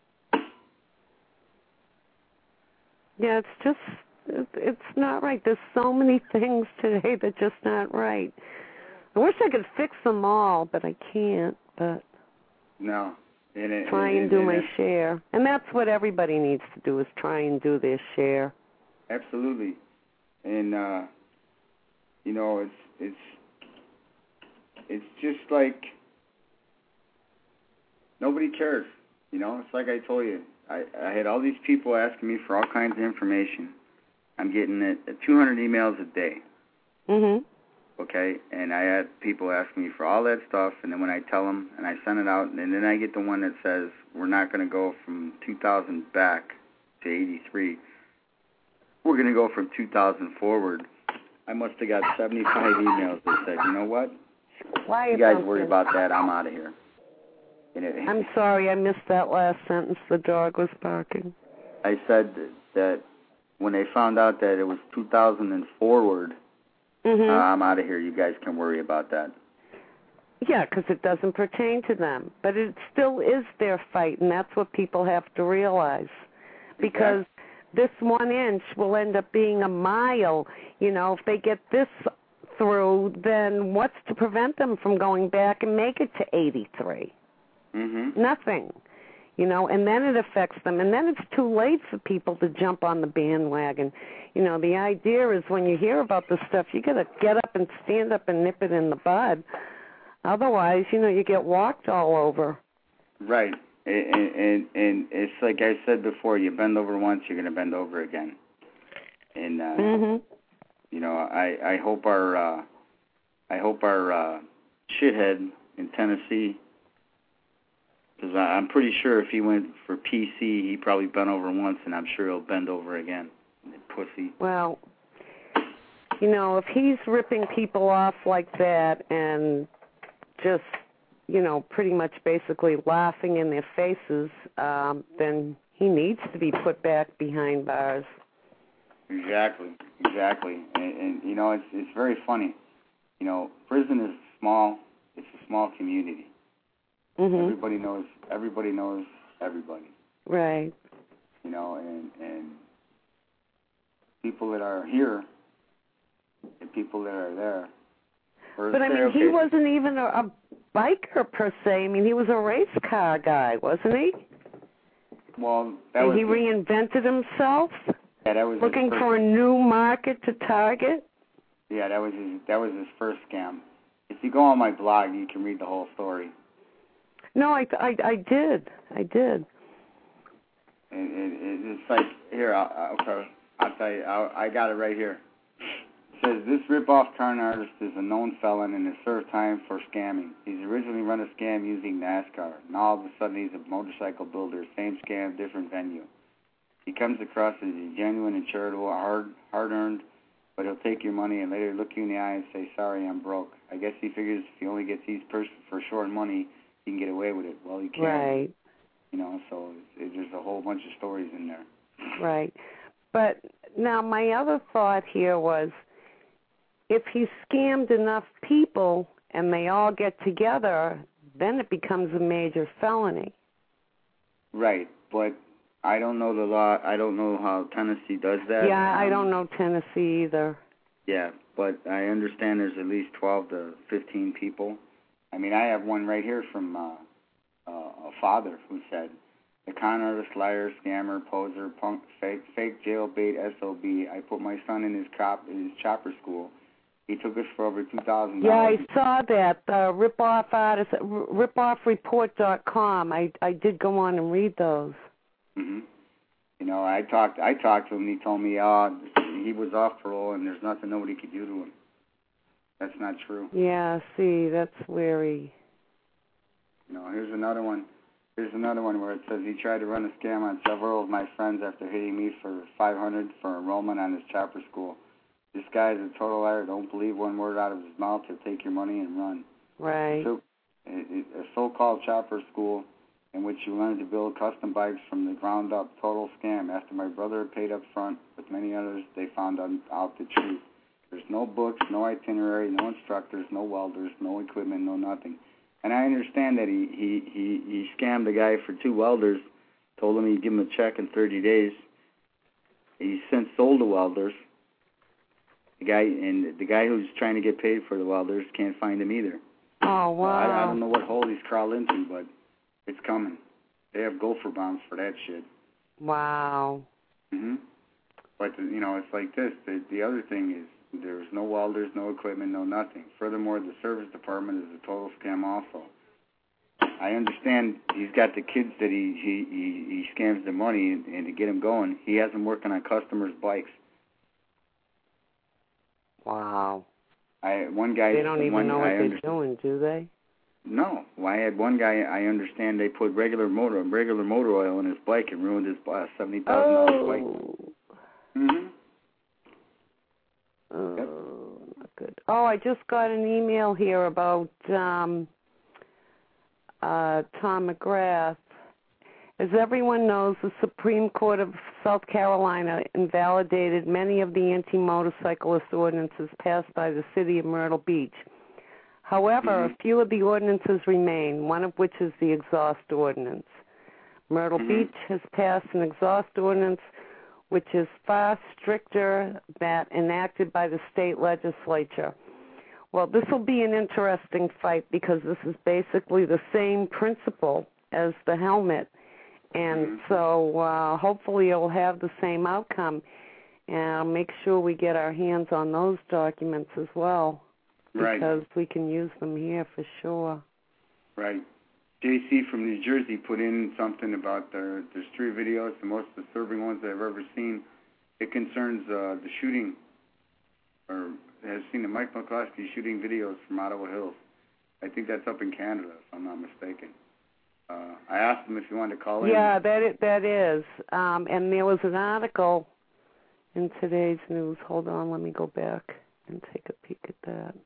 Yeah, it's not right. There's so many things today that just not right. I wish I could fix them all, but I can't. But no, try and do my share, and that's what everybody needs to do, is try and do their share. Absolutely, and you know, it's just like nobody cares. You know, it's like I told you. I had all these people asking me for all kinds of information. I'm getting 200 emails a day. Mhm. okay? And I had people ask me for all that stuff, and then when I tell them and I send it out, and then I get the one that says we're not going to go from 2000 back to 83. We're going to go from 2000 forward. I must have got 75 emails that said, you know what? You guys worry about that. I'm out of here. I'm sorry, I missed that last sentence. The dog was barking. I said that when they found out that it was 2000 and forward, I'm out of here. You guys can worry about that. Yeah, because it doesn't pertain to them. But it still is their fight, and that's what people have to realize. Because this 1 inch will end up being a mile. You know, if they get this through, then what's to prevent them from going back and make it to 83? Nothing. You know, and then it affects them. And then it's too late for people to jump on the bandwagon. You know, the idea is when you hear about this stuff, you got to get up and stand up and nip it in the bud. Otherwise, you know, you get walked all over. Right. And it's like I said before, you bend over once, you're going to bend over again. And, you know, I hope our shithead in Tennessee, because I'm pretty sure if he went for PC, he probably bent over once, and I'm sure he'll bend over again. Pussy. Well, you know, if he's ripping people off like that and just, you know, pretty much basically laughing in their faces, then he needs to be put back behind bars. Exactly. And you know, it's very funny. You know, prison is small. It's a small community. Everybody knows everybody. Right. You know, and people that are here and people that are there. But I mean, he wasn't even a biker per se. I mean, he was a race car guy, wasn't he? Well, that was. He reinvented himself. Yeah, that was looking for a new market to target. Yeah, that was his first scam. If you go on my blog, you can read the whole story. No, I did. And it's like here. I'll tell you. I got it right here. It says this rip-off con artist is a known felon and has served time for scamming. He's originally run a scam using NASCAR. Now all of a sudden he's a motorcycle builder. Same scam, different venue. He comes across as genuine and charitable, hard-earned, but he'll take your money and later look you in the eye and say, sorry, I'm broke. I guess he figures if he only gets these persons for short money, he can get away with it. Well, he can't. Right. You know, so there's a whole bunch of stories in there. Right. But now my other thought here was, if he scammed enough people and they all get together, then it becomes a major felony. Right, but I don't know the law. I don't know how Tennessee does that. Yeah, I don't know Tennessee either. Yeah, but I understand there's at least 12 to 15 people. I mean, I have one right here from a father who said, the con artist, liar, scammer, poser, punk, fake jailbait, SOB. I put my son in his chopper school. He took us for over $2,000. Yeah, I saw that. Ripoff artist, ripoffreport.com. I did go on and read those. You know, I talked to him. And he told me, he was off parole and there's nothing nobody could do to him. That's not true. Yeah, see, that's wary. You know, here's another one. Where it says he tried to run a scam on several of my friends after hitting me for $500 for enrollment on his chopper school. This guy is a total liar. Don't believe one word out of his mouth. He'll take your money and run. Right. So, a so-called chopper school in which you learn to build custom bikes from the ground up. Total scam. After my brother paid up front with many others, they found out the truth. There's no books, no itinerary, no instructors, no welders, no equipment, no nothing. And I understand that he scammed the guy for 2 welders, told him he'd give him a check in 30 days. He since sold the welders. The guy who's trying to get paid for the welders can't find him either. Oh, wow. So I don't know what hole he's crawled into, but it's coming. They have gopher bombs for that shit. Wow. But, you know, it's like this. The other thing is there's no welders, no equipment, no nothing. Furthermore, the service department is a total scam also. I understand he's got the kids that he scams the money and to get them going, he has them working on customers' bikes. Wow. One guy. They don't even know what they're doing, do they? No. Well, I had one guy. I understand they put regular motor oil in his bike and ruined his $70,000 bike. Mhm. Oh, yep. Not good. Oh, I just got an email here about Tom McGrath. As everyone knows, the Supreme Court of South Carolina invalidated many of the anti-motorcyclist ordinances passed by the city of Myrtle Beach. However, a few of the ordinances remain, one of which is the exhaust ordinance. Myrtle Beach has passed an exhaust ordinance which is far stricter than enacted by the state legislature. Well, this will be an interesting fight because this is basically the same principle as the helmet. And so hopefully it'll have the same outcome. And I'll make sure we get our hands on those documents as well. Right. Because we can use them here for sure. Right. JC from New Jersey put in something about there's 3 videos, the most disturbing ones I've ever seen. It concerns the shooting, or has seen the Mike McCloskey shooting videos from Ottawa Hills. I think that's up in Canada, if I'm not mistaken. I asked him if he wanted to call in. Yeah, that is. And there was an article in today's news. Hold on, let me go back and take a peek at that.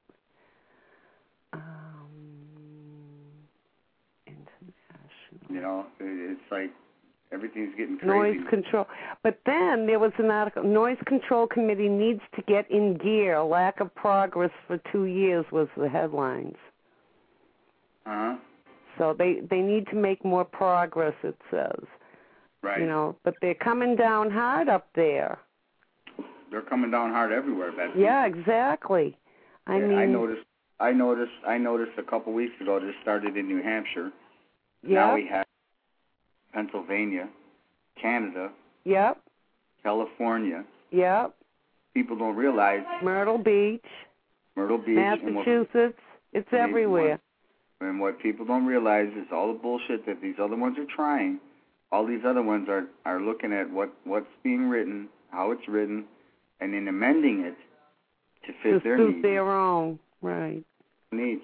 International. You know, it's like everything's getting crazy. Noise control. But then there was an article, Noise Control Committee needs to get in gear. Lack of progress for 2 years was the headlines. Uh-huh. So they need to make more progress, it says. Right. You know, but they're coming down hard up there. They're coming down hard everywhere, Betsy. Yeah, exactly. I mean, I noticed a couple weeks ago this started in New Hampshire. Yeah. Now we have Pennsylvania, Canada. Yep. California. Yep. People don't realize Myrtle Beach. Massachusetts. It's everywhere. And what people don't realize is all the bullshit that these other ones are trying. All these other ones are looking at what's being written, how it's written, and then amending it to fit their needs. Their own, right. Needs.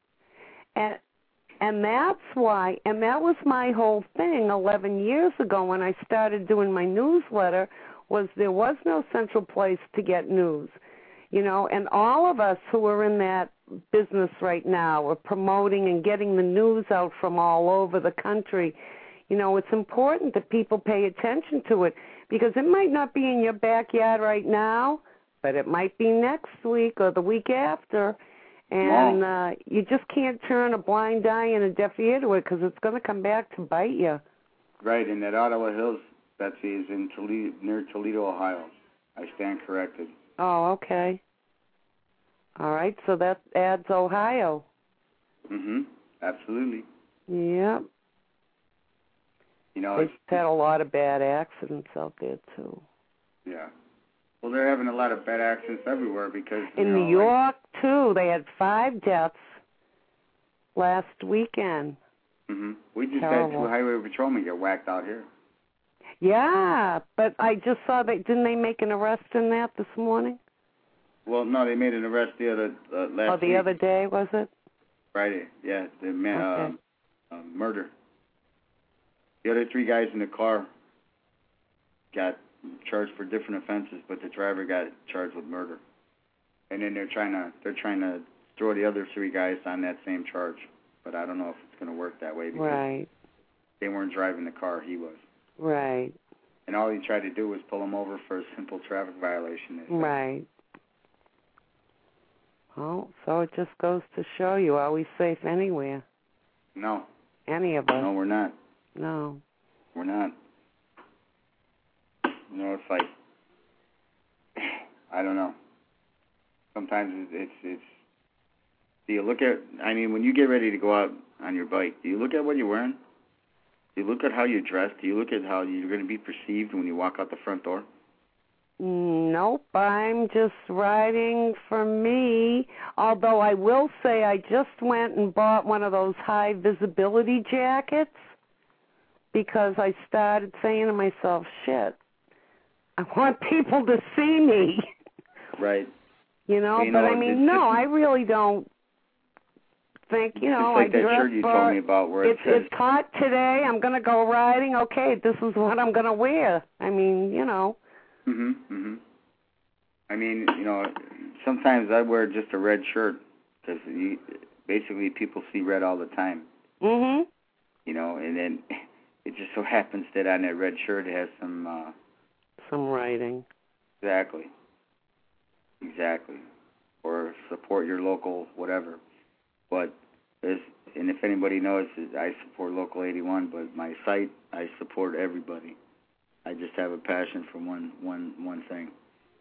And that's why, and that was my whole thing 11 years ago when I started doing my newsletter, was there was no central place to get news. You know, and all of us who are in that business right now are promoting and getting the news out from all over the country. You know, it's important that people pay attention to it because it might not be in your backyard right now, but it might be next week or the week after. And you just can't turn a blind eye and a deaf ear to it because it's going to come back to bite you. Right, and that Ottawa Hills, Betsy, is in Toledo, near Toledo, Ohio. I stand corrected. Oh, okay. All right, so that adds Ohio. Absolutely. Yep. You know, they've had a lot of bad accidents out there too. Yeah. Well, they're having a lot of bad accidents everywhere because in New York too, they had 5 deaths last weekend. We just had 2 highway patrolmen get whacked out here. Yeah, but I just saw didn't they make an arrest in that this morning? Well, no, they made an arrest the other last week. Other day, was it? Friday, yeah. The man, murder. The other 3 guys in the car got charged for different offenses, but the driver got charged with murder. And then they're trying to throw the other 3 guys on that same charge. But I don't know if it's going to work that way because they weren't driving the car, he was. Right. And all he tried to do was pull him over for a simple traffic violation. Right. Well, so it just goes to show you, are we safe anywhere? No. Any of us? No, we're not. No. We're not. You know, it's like, I don't know. Sometimes it's do you look at, I mean, when you get ready to go out on your bike, do you look at what you're wearing? Do you look at how you're dressed? Do you look at how you're going to be perceived when you walk out the front door? Nope, I'm just riding for me. Although I will say I just went and bought one of those high visibility jackets because I started saying to myself, shit, I want people to see me. Right. You know, You but know, I mean, it's no, just- I really don't think, you know, It's like I that dress shirt you for, told me about where it says, it's hot today, I'm going to go riding, okay, this is what I'm going to wear. I mean, you know. I mean, you know, sometimes I wear just a red shirt because basically people see red all the time. Mhm. You know, and then it just so happens that on that red shirt it has some writing. Exactly. Or support your local whatever. But and if anybody knows, I support Local 81, but my site, I support everybody. I just have a passion for one thing.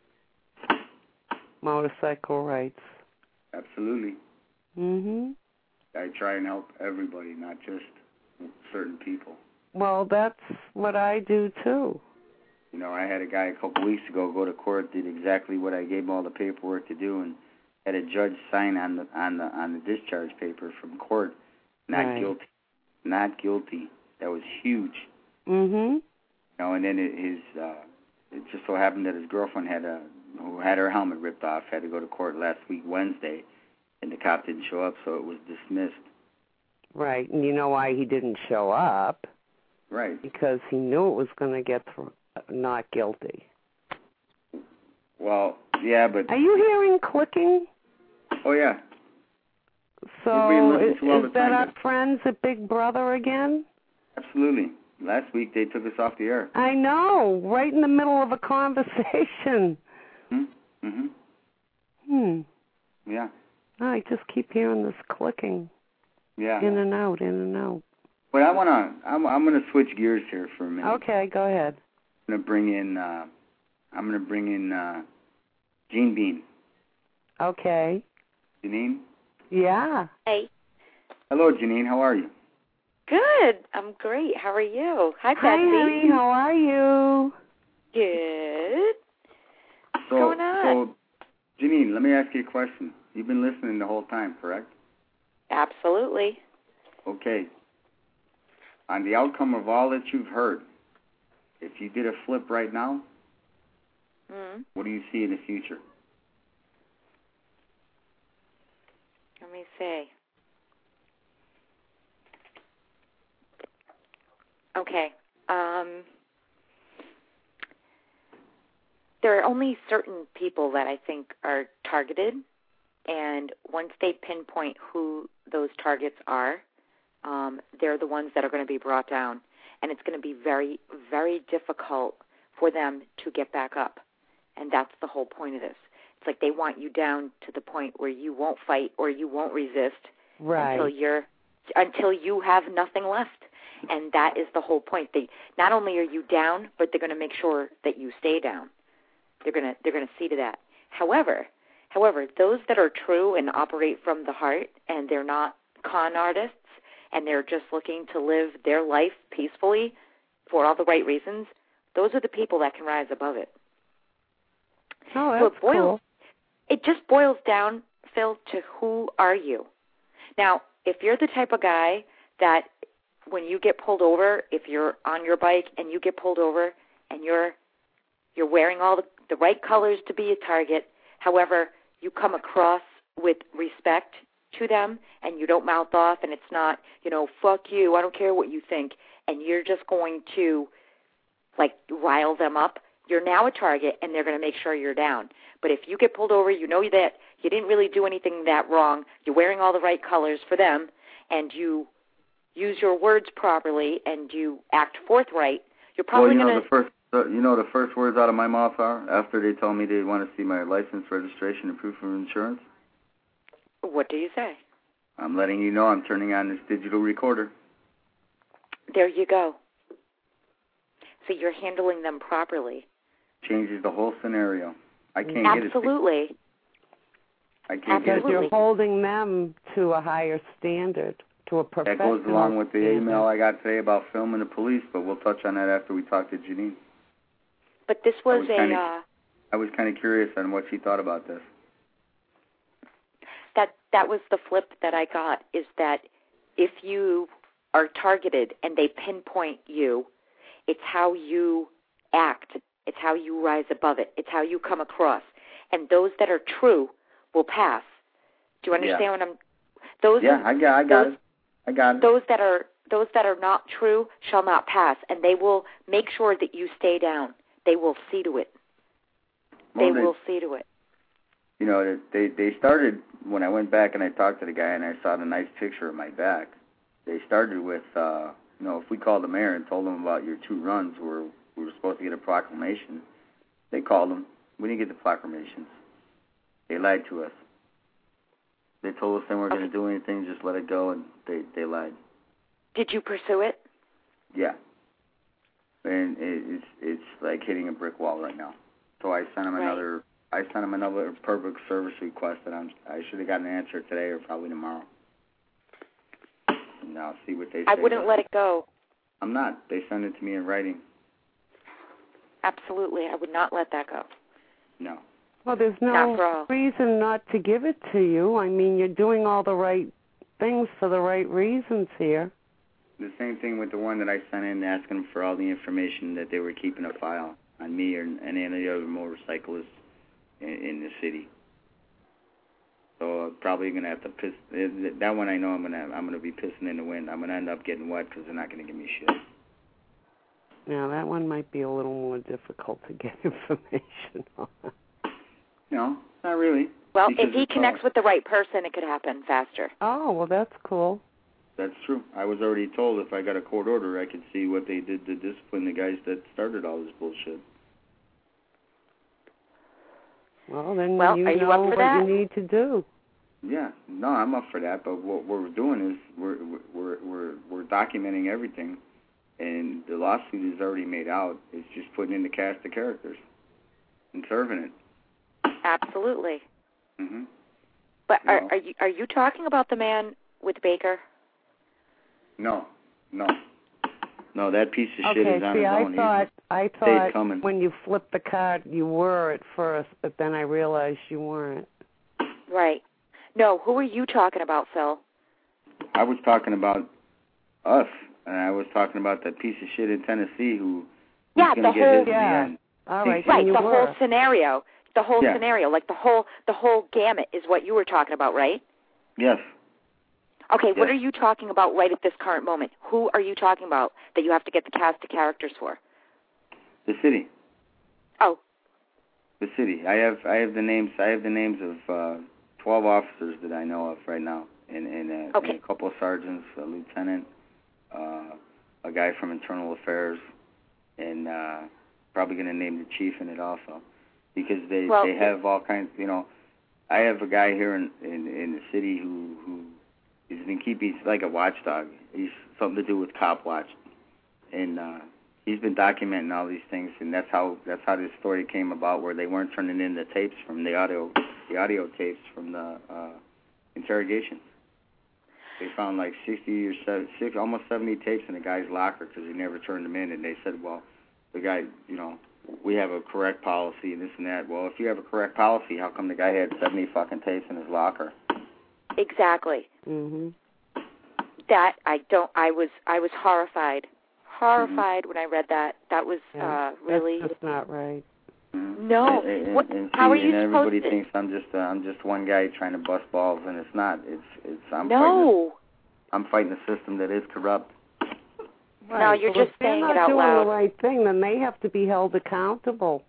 Motorcycle rights. Absolutely. Mhm. I try and help everybody, not just certain people. Well, that's what I do too. You know, I had a guy a couple weeks ago go to court, did exactly what I gave him all the paperwork to do, and had a judge sign on the discharge paper from court, not guilty, not guilty. That was huge. Mhm. You know, and then it just so happened that his girlfriend who had her helmet ripped off, had to go to court last week Wednesday, and the cop didn't show up, so it was dismissed. Right, and you know why he didn't show up? Right. Because he knew it was going to get not guilty. Well, yeah, but... Are you hearing clicking? Oh, yeah. So is that our friends at Big Brother again? Absolutely. Last week they took us off the air. I know, right in the middle of a conversation. Yeah. I just keep hearing this clicking. Yeah. In and out, in and out. But I'm gonna switch gears here for a minute. Okay, go ahead. I'm gonna bring in Gene Bean. Okay. Janine? Yeah. Hey. Hello, Janine. How are you? Good. I'm great. How are you? Hi, Betsy. Hi, honey. How are you? Good. What's going on? So, Janine, let me ask you a question. You've been listening the whole time, correct? Absolutely. Okay. On the outcome of all that you've heard, if you did a flip right now, what do you see in the future? Let me see. Okay. There are only certain people that I think are targeted, and once they pinpoint who those targets are, they're the ones that are going to be brought down, and it's going to be very, very difficult for them to get back up, and that's the whole point of this. It's like they want you down to the point where you won't fight or you won't resist until you have nothing left. And that is the whole point. Not only are you down, but they're going to make sure that you stay down. They're going to see to that. However, those that are true and operate from the heart, and they're not con artists, and they're just looking to live their life peacefully for all the right reasons, those are the people that can rise above it. Oh, that's cool. It just boils down, Phil, to who are you? Now, if you're the type of guy that when you get pulled over, if you're on your bike and you get pulled over and you're wearing all the right colors to be a target, however, you come across with respect to them and you don't mouth off and it's not, fuck you, I don't care what you think, and you're just going to, rile them up, you're now a target and they're going to make sure you're down. But if you get pulled over, you know that you didn't really do anything that wrong, you're wearing all the right colors for them, and you use your words properly and you act forthright, you're probably going to... the first words out of my mouth are, after they tell me they want to see my license, registration, and proof of insurance? What do you say? I'm letting you know I'm turning on this digital recorder. There you go. So you're handling them properly. Changes the whole scenario. I can't Absolutely. get it. I can't get it. Because you're holding them to a higher standard, to a professional standard. That goes along with the standard. email I got today about filming the police, but we'll touch on that after we talk to Janine. But this was I was kind of curious on what she thought about this. That was the flip that I got, is that if you are targeted and they pinpoint you, it's how you act. It's how you rise above it. It's how you come across. And those that are true will pass. Do you understand what I'm? I got it. Those that are not true shall not pass, and they will make sure that you stay down. They will see to it. They will see to it. You know, they started when I went back and I talked to the guy and I saw the nice picture of my back. They started with, if we called the mayor and told them about your 2 runs where we were supposed to get a proclamation, they called them. We didn't get the proclamations. They lied to us. They told us they weren't going to do anything, just let it go, and they lied. Did you pursue it? Yeah. And it's like hitting a brick wall right now. So I sent him another public service request that I should have gotten an answer today or probably tomorrow. And I'll see what they say. I wouldn't let it go. I'm not. They sent it to me in writing. Absolutely. I would not let that go. No. Well, there's no reason not to give it to you. I mean, you're doing all the right things for the right reasons here. The same thing with the one that I sent in asking them for all the information that they were keeping a file on me and any of the other motorcyclists in the city. So I'm probably gonna have to piss. That one I know I'm gonna be pissing in the wind. I'm gonna end up getting wet because they're not gonna give me shit. Now that one might be a little more difficult to get information on. No, not really. Well, if he connects with the right person, it could happen faster. Oh, well, that's cool. That's true. I was already told if I got a court order, I could see what they did to discipline the guys that started all this bullshit. Well, then are you up for that? What you need to do. Yeah, no, I'm up for that. But what we're doing is we're documenting everything, and the lawsuit is already made out. It's just putting in the cast of characters and serving it. Absolutely. Mhm. But are you talking about the man with Baker? No, that piece of shit is on his own. I thought when you flipped the card you were at first, but then I realized you weren't. Right. No, who are you talking about, Phil? I was talking about us, and I was talking about that piece of shit in Tennessee who's going to get his in the end. All right, right, the whole scenario. The whole scenario, like the whole gamut is what you were talking about, right? Yes. Okay, what are you talking about right at this current moment? Who are you talking about that you have to get the cast of characters for? The city. Oh. The city. I have the names. I have the names of 12 officers that I know of right now, and a couple of sergeants, a lieutenant, a guy from internal affairs, and probably going to name the chief in it also, because they have all kinds. I have a guy here in the city who he's been keeping. He's like a watchdog. He's something to do with Cop Watch, and he's been documenting all these things, and that's how this story came about, where they weren't turning in the tapes from the audio tapes from the interrogations. They found like 60 or 70, almost 70 tapes in the guy's locker because he never turned them in, and they said, well, the guy, we have a correct policy and this and that. Well, if you have a correct policy, how come the guy had 70 fucking tapes in his locker? Exactly. Mhm. That I was horrified when I read that. That was really. That's not right. Mm-hmm. No. How are you supposed to? Everybody thinks I'm just one guy trying to bust balls, and it's not. I'm fighting a system that is corrupt. Right. No, you're just saying it out loud. If they're not doing the right thing, then they have to be held accountable.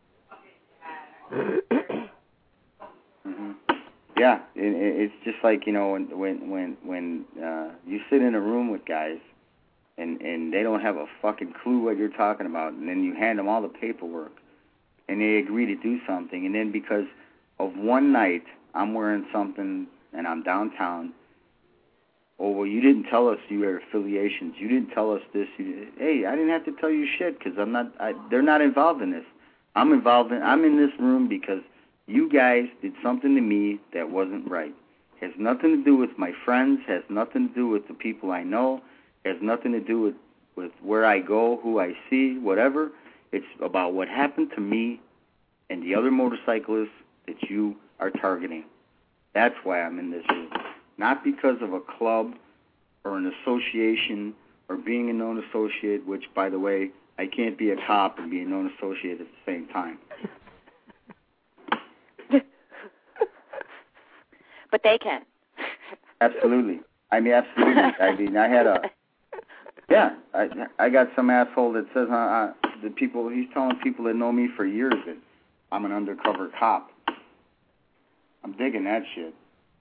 Mm-hmm. Yeah, it's just like when you sit in a room with guys and they don't have a fucking clue what you're talking about, and then you hand them all the paperwork, and they agree to do something, and then because of one night I'm wearing something and I'm downtown. Oh, well, you didn't tell us you had affiliations. You didn't tell us this. Hey, I didn't have to tell you shit because they're not involved in this. I'm in this room because you guys did something to me that wasn't right. Has nothing to do with my friends. Has nothing to do with the people I know. Has nothing to do with where I go, who I see, whatever. It's about what happened to me and the other motorcyclists that you are targeting. That's why I'm in this room. Not because of a club or an association or being a known associate, which, by the way, I can't be a cop and be a known associate at the same time. But they can. Absolutely. Absolutely. I got some asshole that says the people. He's telling people that know me for years that I'm an undercover cop. I'm digging that shit.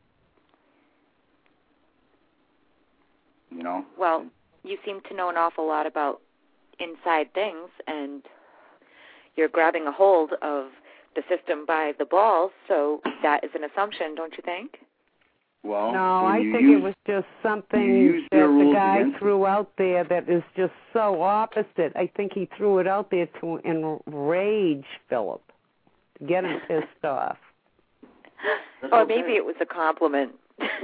You know. Well, you seem to know an awful lot about inside things, and you're grabbing a hold of the system by the balls. So that is an assumption, don't you think? Well, no, I think it was just something that the guy threw out there that is just so opposite. I think he threw it out there to enrage Philip, to get him pissed off. Or maybe it was a compliment.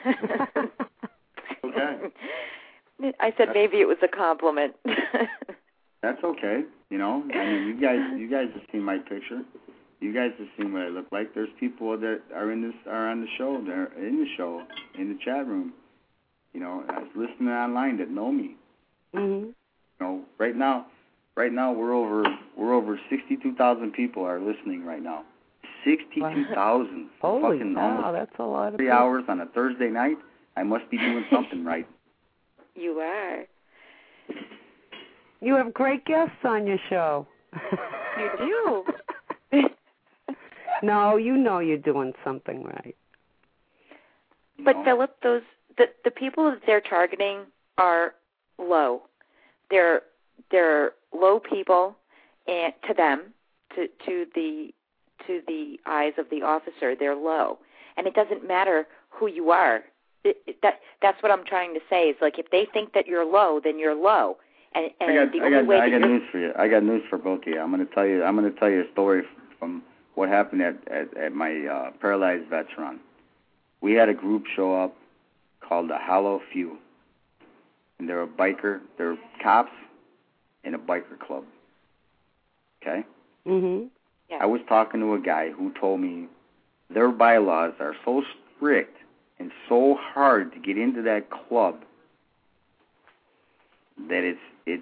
Okay. I said maybe it was a compliment. That's okay. You know, I mean, you guys have seen my picture. You guys have seen what I look like. There's people that are on the show. They're in the show, in the chat room. You know, listening online that know me. Mm-hmm. You know, right now we're over 62,000 people are listening right now. 62,000. Holy fucking cow, almost that's a lot of 3 people. hours on a Thursday night. I must be doing something right. You are. You have great guests on your show. You do. No, you know you're doing something right. But Philip, the people that they're targeting are low. They're low people, and to them, to the eyes of the officer, they're low. And it doesn't matter who you are. That's what I'm trying to say. Is like if they think that you're low, then you're low. And I got news for you. I got news for both of you. I'm going to tell you a story from what happened at my paralyzed vets run. We had a group show up called the Hollow Few, and they're cops in a biker club. Okay. Mhm. Yeah. I was talking to a guy who told me their bylaws are so strict and so hard to get into that club that it's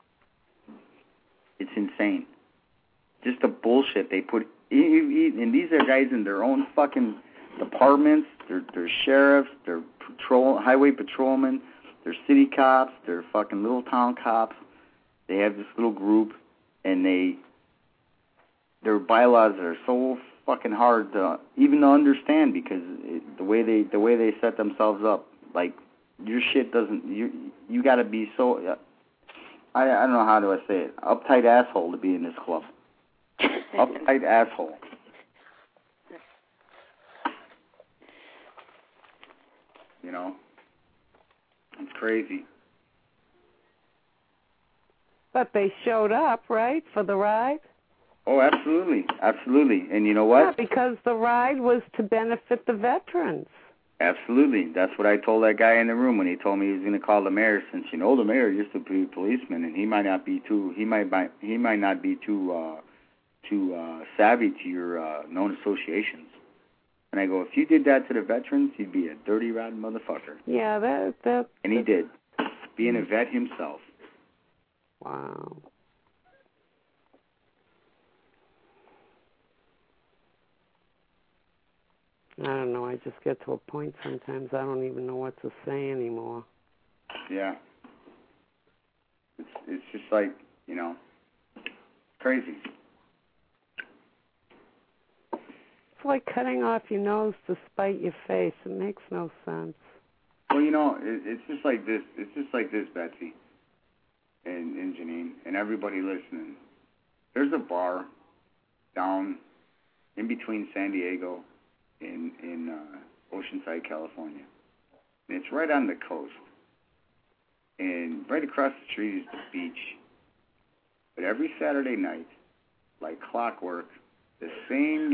insane. Just the bullshit they put. And these are guys in their own fucking departments. They're sheriffs. They're highway patrolmen. They're city cops. They're fucking little town cops. They have this little group, and their bylaws are so fucking hard to even to understand because the way they set themselves up, like your shit doesn't. You got to be so. I don't know how do I say it. Uptight asshole to be in this club. Uptight asshole. You know, it's crazy. But they showed up, right, for the ride? Oh, absolutely, absolutely. And you know what? Yeah, because the ride was to benefit the veterans. Absolutely. That's what I told that guy in the room when he told me he was going to call the mayor, since the mayor used to be a policeman, and he might not be too savvy to your known associations. And I go, if you did that to the veterans, you'd be a dirty, rotten motherfucker. Yeah, that. And he did, being a vet himself. Wow. I don't know. I just get to a point sometimes I don't even know what to say anymore. Yeah. It's just like, crazy. It's like cutting off your nose to spite your face. It makes no sense. Well, it's just like this. It's just like this, Betsy and Janine and everybody listening. There's a bar down in between San Diego in Oceanside, California. And it's right on the coast. And right across the street is the beach. But every Saturday night, like clockwork, the same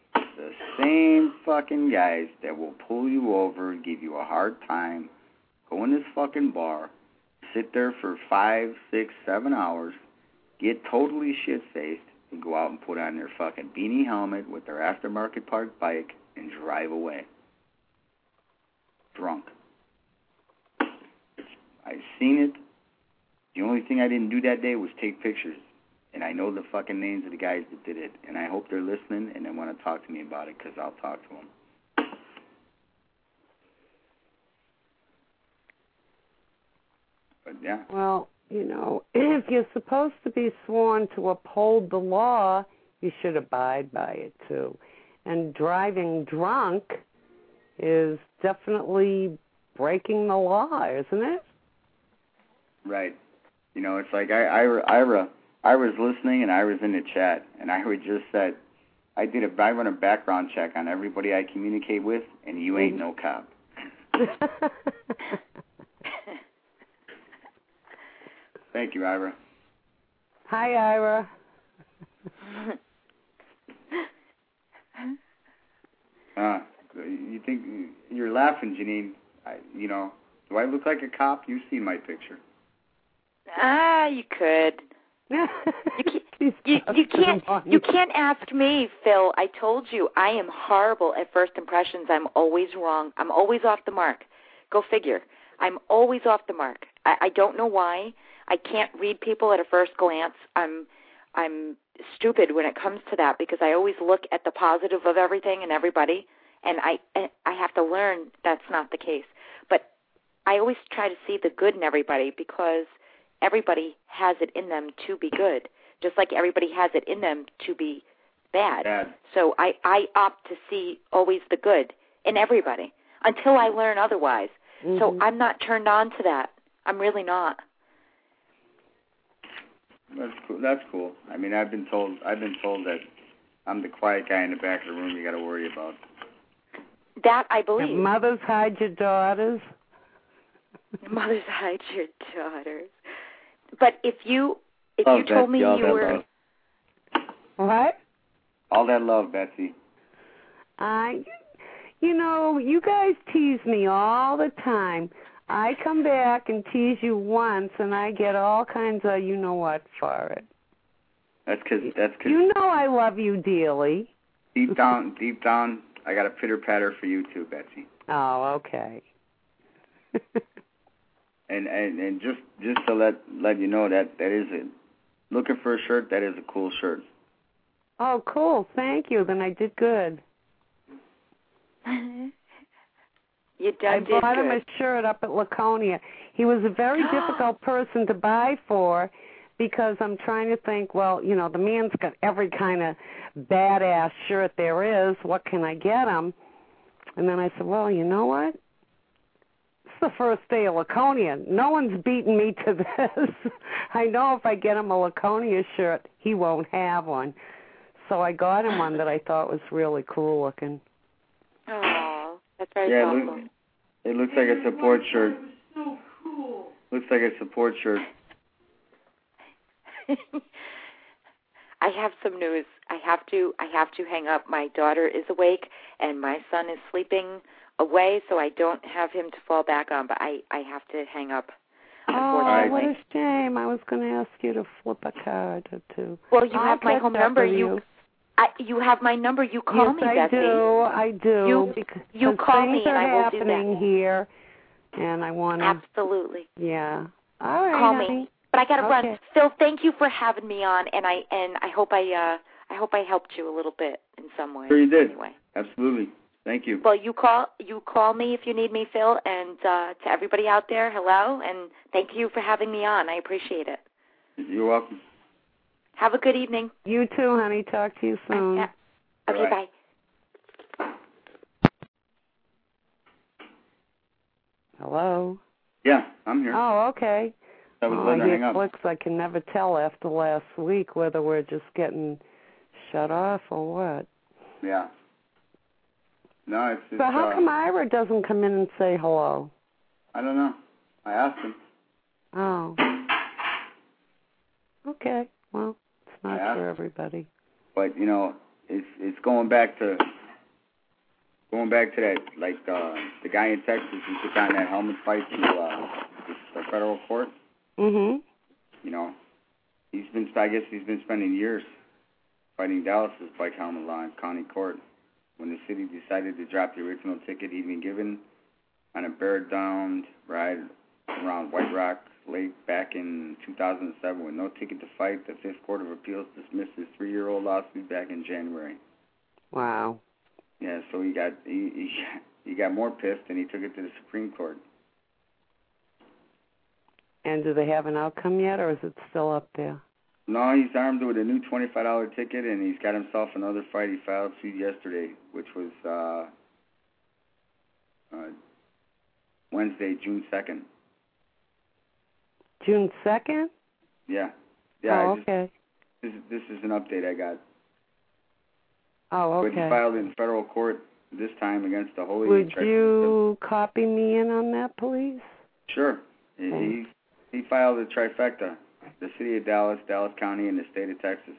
fucking guys that will pull you over and give you a hard time, go in this fucking bar, sit there for 5, 6, 7 hours, get totally shit-faced, and go out and put on their fucking beanie helmet with their aftermarket parked bike and drive away. Drunk. I've seen it. The only thing I didn't do that day was take pictures. And I know the fucking names of the guys that did it. And I hope they're listening and they want to talk to me about it because I'll talk to them. But yeah. Well, you know, if you're supposed to be sworn to uphold the law, you should abide by it too. And driving drunk is definitely breaking the law, isn't it? Right. You know, it's like Ira was listening and I was in the chat, and I would just said, I run a background check on everybody I communicate with, and you ain't no cop. Thank you, Ira. Hi, Ira. You think you're laughing, Janine? You know, do I look like a cop? You've seen my picture. You could. You can't ask me, Phil. I told you I am horrible at first impressions. I'm always wrong. I'm always off the mark. Go figure. I'm always off the mark. I don't know why. I can't read people at a first glance. I'm stupid when it comes to that because I always look at the positive of everything and everybody, and I have to learn that's not the case. But I always try to see the good in everybody because everybody has it in them to be good, just like everybody has it in them to be bad. So I opt to see always the good in everybody until I learn otherwise. Mm-hmm. So I'm not turned on to that. I'm really not. That's cool. That's cool. I mean, I've been told that I'm the quiet guy in the back of the room you got to worry about. That I believe. And mothers hide your daughters. Mothers hide your daughters. But if you told me you were what? All that love, Betsy. You know, you guys tease me all the time. I come back and tease you once, and I get all kinds of you know what for it. That's because you know I love you dearly. Deep down, I got a pitter patter for you too, Betsy. Oh, okay. and just to let you know that is it. Looking for a shirt, that is a cool shirt. Oh, cool. Thank you. Then I did good. I bought him a shirt up at Laconia. He was a very difficult person to buy for because I'm trying to think, well, you know, the man's got every kind of badass shirt there is. What can I get him? And then I said, well, you know what? It's the first day of Laconia. No one's beating me to this. I know if I get him a Laconia shirt, he won't have one. So I got him one that I thought was really cool looking. Oh, that's very thoughtful. It looks like a support shirt. So cool. Looks like a support shirt. I have some news. I have to hang up. My daughter is awake and my son is sleeping away, so I don't have him to fall back on, but I have to hang up. Oh, what a shame. I was going to ask you to flip a card or two. Well, you have my home number. You have my number. You call me, Betsy. I do. You call me, and I will do that. Things are happening here, and I want to. Absolutely. Yeah. All right. Call honey. me. But I got to run. Phil, thank you for having me on, and I hope I helped you a little bit in some way. Sure, you did. Anyway. Absolutely. Thank you. Well, you call me if you need me, Phil, and to everybody out there, hello, and thank you for having me on. I appreciate it. You're welcome. Have a good evening. You too, honey. Talk to you soon. Okay, bye. Hello? Yeah, I'm here. Oh, okay. I was letting her hang up. Flicks, I can never tell after last week whether we're just getting shut off or what. Yeah. No, it's So how come Ira doesn't come in and say hello? I don't know. I asked him. Oh. Okay. Well, it's not for everybody. But, you know, it's going back to that, like the guy in Texas who took on that helmet fight to the federal court. Mhm. You know, I guess he's been spending years fighting Dallas's bike helmet law in county court. When the city decided to drop the original ticket he'd been given on a bear-downed ride around White Rock Lake back in 2007 with no ticket to fight, the Fifth Court of Appeals dismissed his 3-year-old lawsuit back in January. Wow. Yeah, so he got more pissed and he took it to the Supreme Court. And do they have an outcome yet, or is it still up there? No, he's armed with a new $25 ticket, and he's got himself another fight he filed suit yesterday, which was Wednesday, June 2nd. June 2nd? Yeah. Oh, okay. This is an update I got. Oh, okay. But he filed in federal court this time against the Holy. Would you copy me in on that, please? Sure. He filed a trifecta: the city of Dallas, Dallas County, and the state of Texas.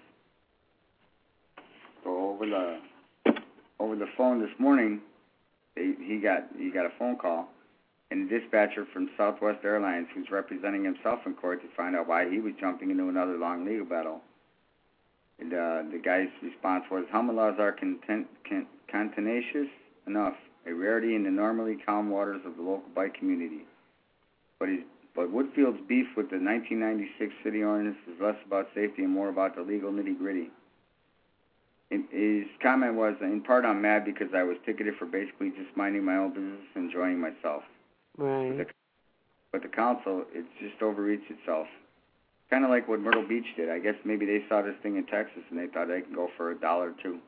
So over the phone this morning, he got a phone call, and a dispatcher from Southwest Airlines, who's representing himself in court to find out why he was jumping into another long legal battle. And the guy's response was, helmet laws are contentious enough, a rarity in the normally calm waters of the local bike community. But Woodfield's beef with the 1996 city ordinance is less about safety and more about the legal nitty-gritty. His comment was, in part, I'm mad because I was ticketed for basically just minding my own business and enjoying myself. Right. But the council, it's just overreached itself. Kind of like what Myrtle Beach did. I guess maybe they saw this thing in Texas and they thought they could go for $1 or $2.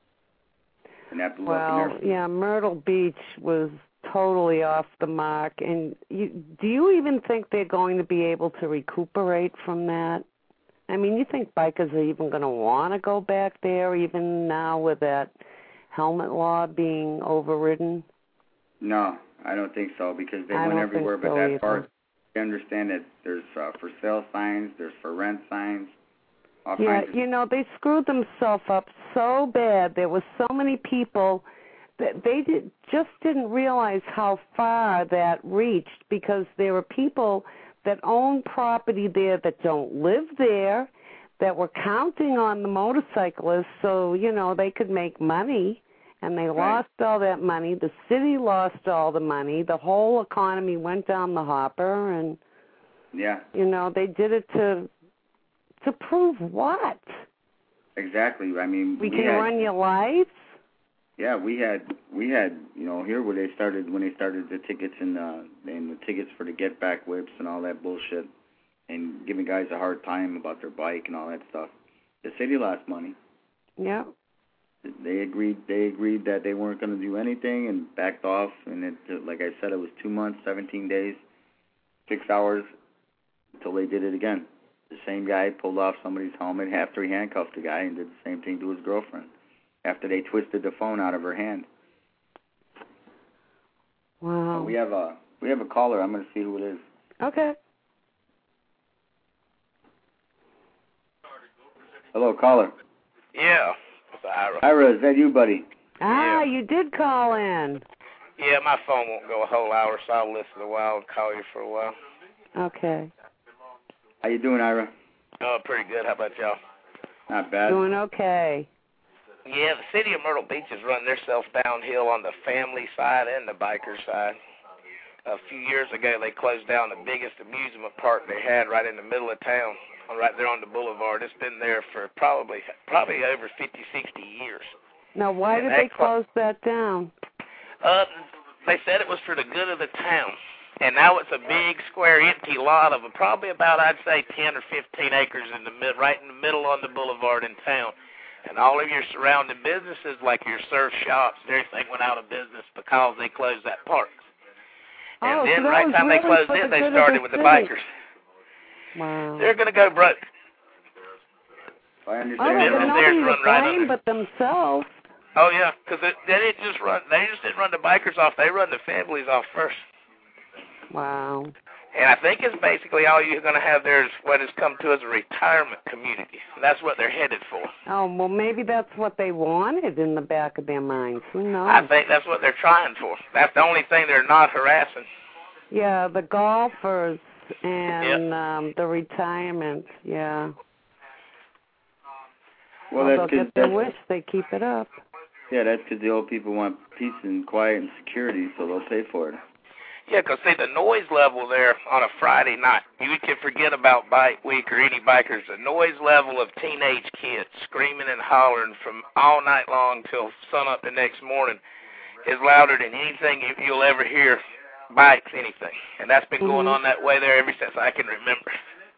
And that blew up in their... Yeah, Myrtle Beach was totally off the mark. And do you even think they're going to be able to recuperate from that? I mean, you think bikers are even going to want to go back there, even now with that helmet law being overridden? No, I don't think so, because they went everywhere but that part. You understand that there's for sale signs, there's for rent signs. Yeah, they screwed themselves up so bad. There were so many people that they just didn't realize how far that reached, because there were people that own property there that don't live there, that were counting on the motorcyclists so, they could make money, and they lost all that money. The city lost all the money. The whole economy went down the hopper, and, they did it to prove what? Exactly. I mean, we can run your lights? Yeah, we had here where they started the tickets and the tickets for the get back whips and all that bullshit, and giving guys a hard time about their bike and all that stuff. The city lost money. Yeah. They agreed that they weren't going to do anything and backed off, and it, like I said, it was 2 months, 17 days, 6 hours until they did it again. The same guy pulled off somebody's helmet after he handcuffed the guy and did the same thing to his girlfriend after they twisted the phone out of her hand. Wow. We have a caller. I'm going to see who it is. Okay. Hello, caller. Yeah. Ira. Ira, is that you, buddy? Ah, you did call in. Yeah, my phone won't go a whole hour, so I'll listen a while and call you for a while. Okay. How you doing, Ira? Oh, pretty good. How about y'all? Not bad. Doing okay. Yeah, the city of Myrtle Beach has run themselves downhill on the family side and the biker side. A few years ago, they closed down the biggest amusement park they had right in the middle of town, right there on the boulevard. It's been there for probably over 50, 60 years. Now, why did they close that down? They said it was for the good of the town. And now it's a big, square, empty lot of probably about, I'd say, 10 or 15 acres right in the middle on the boulevard in town. And all of your surrounding businesses, like your surf shops and everything, went out of business because they closed that park. And then right time they closed it, they started with the bikers. Wow. They're going to go broke. I understand. Nobody to blame but themselves. Oh, yeah, because they just didn't run the bikers off. They run the families off first. Wow. And I think it's basically all you're going to have there is what has come to as a retirement community. And that's what they're headed for. Oh, well, maybe that's what they wanted in the back of their minds. Who knows? I think that's what they're trying for. That's the only thing they're not harassing. Yeah, the golfers and the retirement, yeah. Well, they'll get their wish. They keep it up. Yeah, that's because the old people want peace and quiet and security, so they'll pay for it. Yeah, because, see, the noise level there on a Friday night, you can forget about Bike Week or any bikers. The noise level of teenage kids screaming and hollering from all night long till sun up the next morning is louder than anything you'll ever hear bikes, anything. And that's been going on that way there ever since I can remember.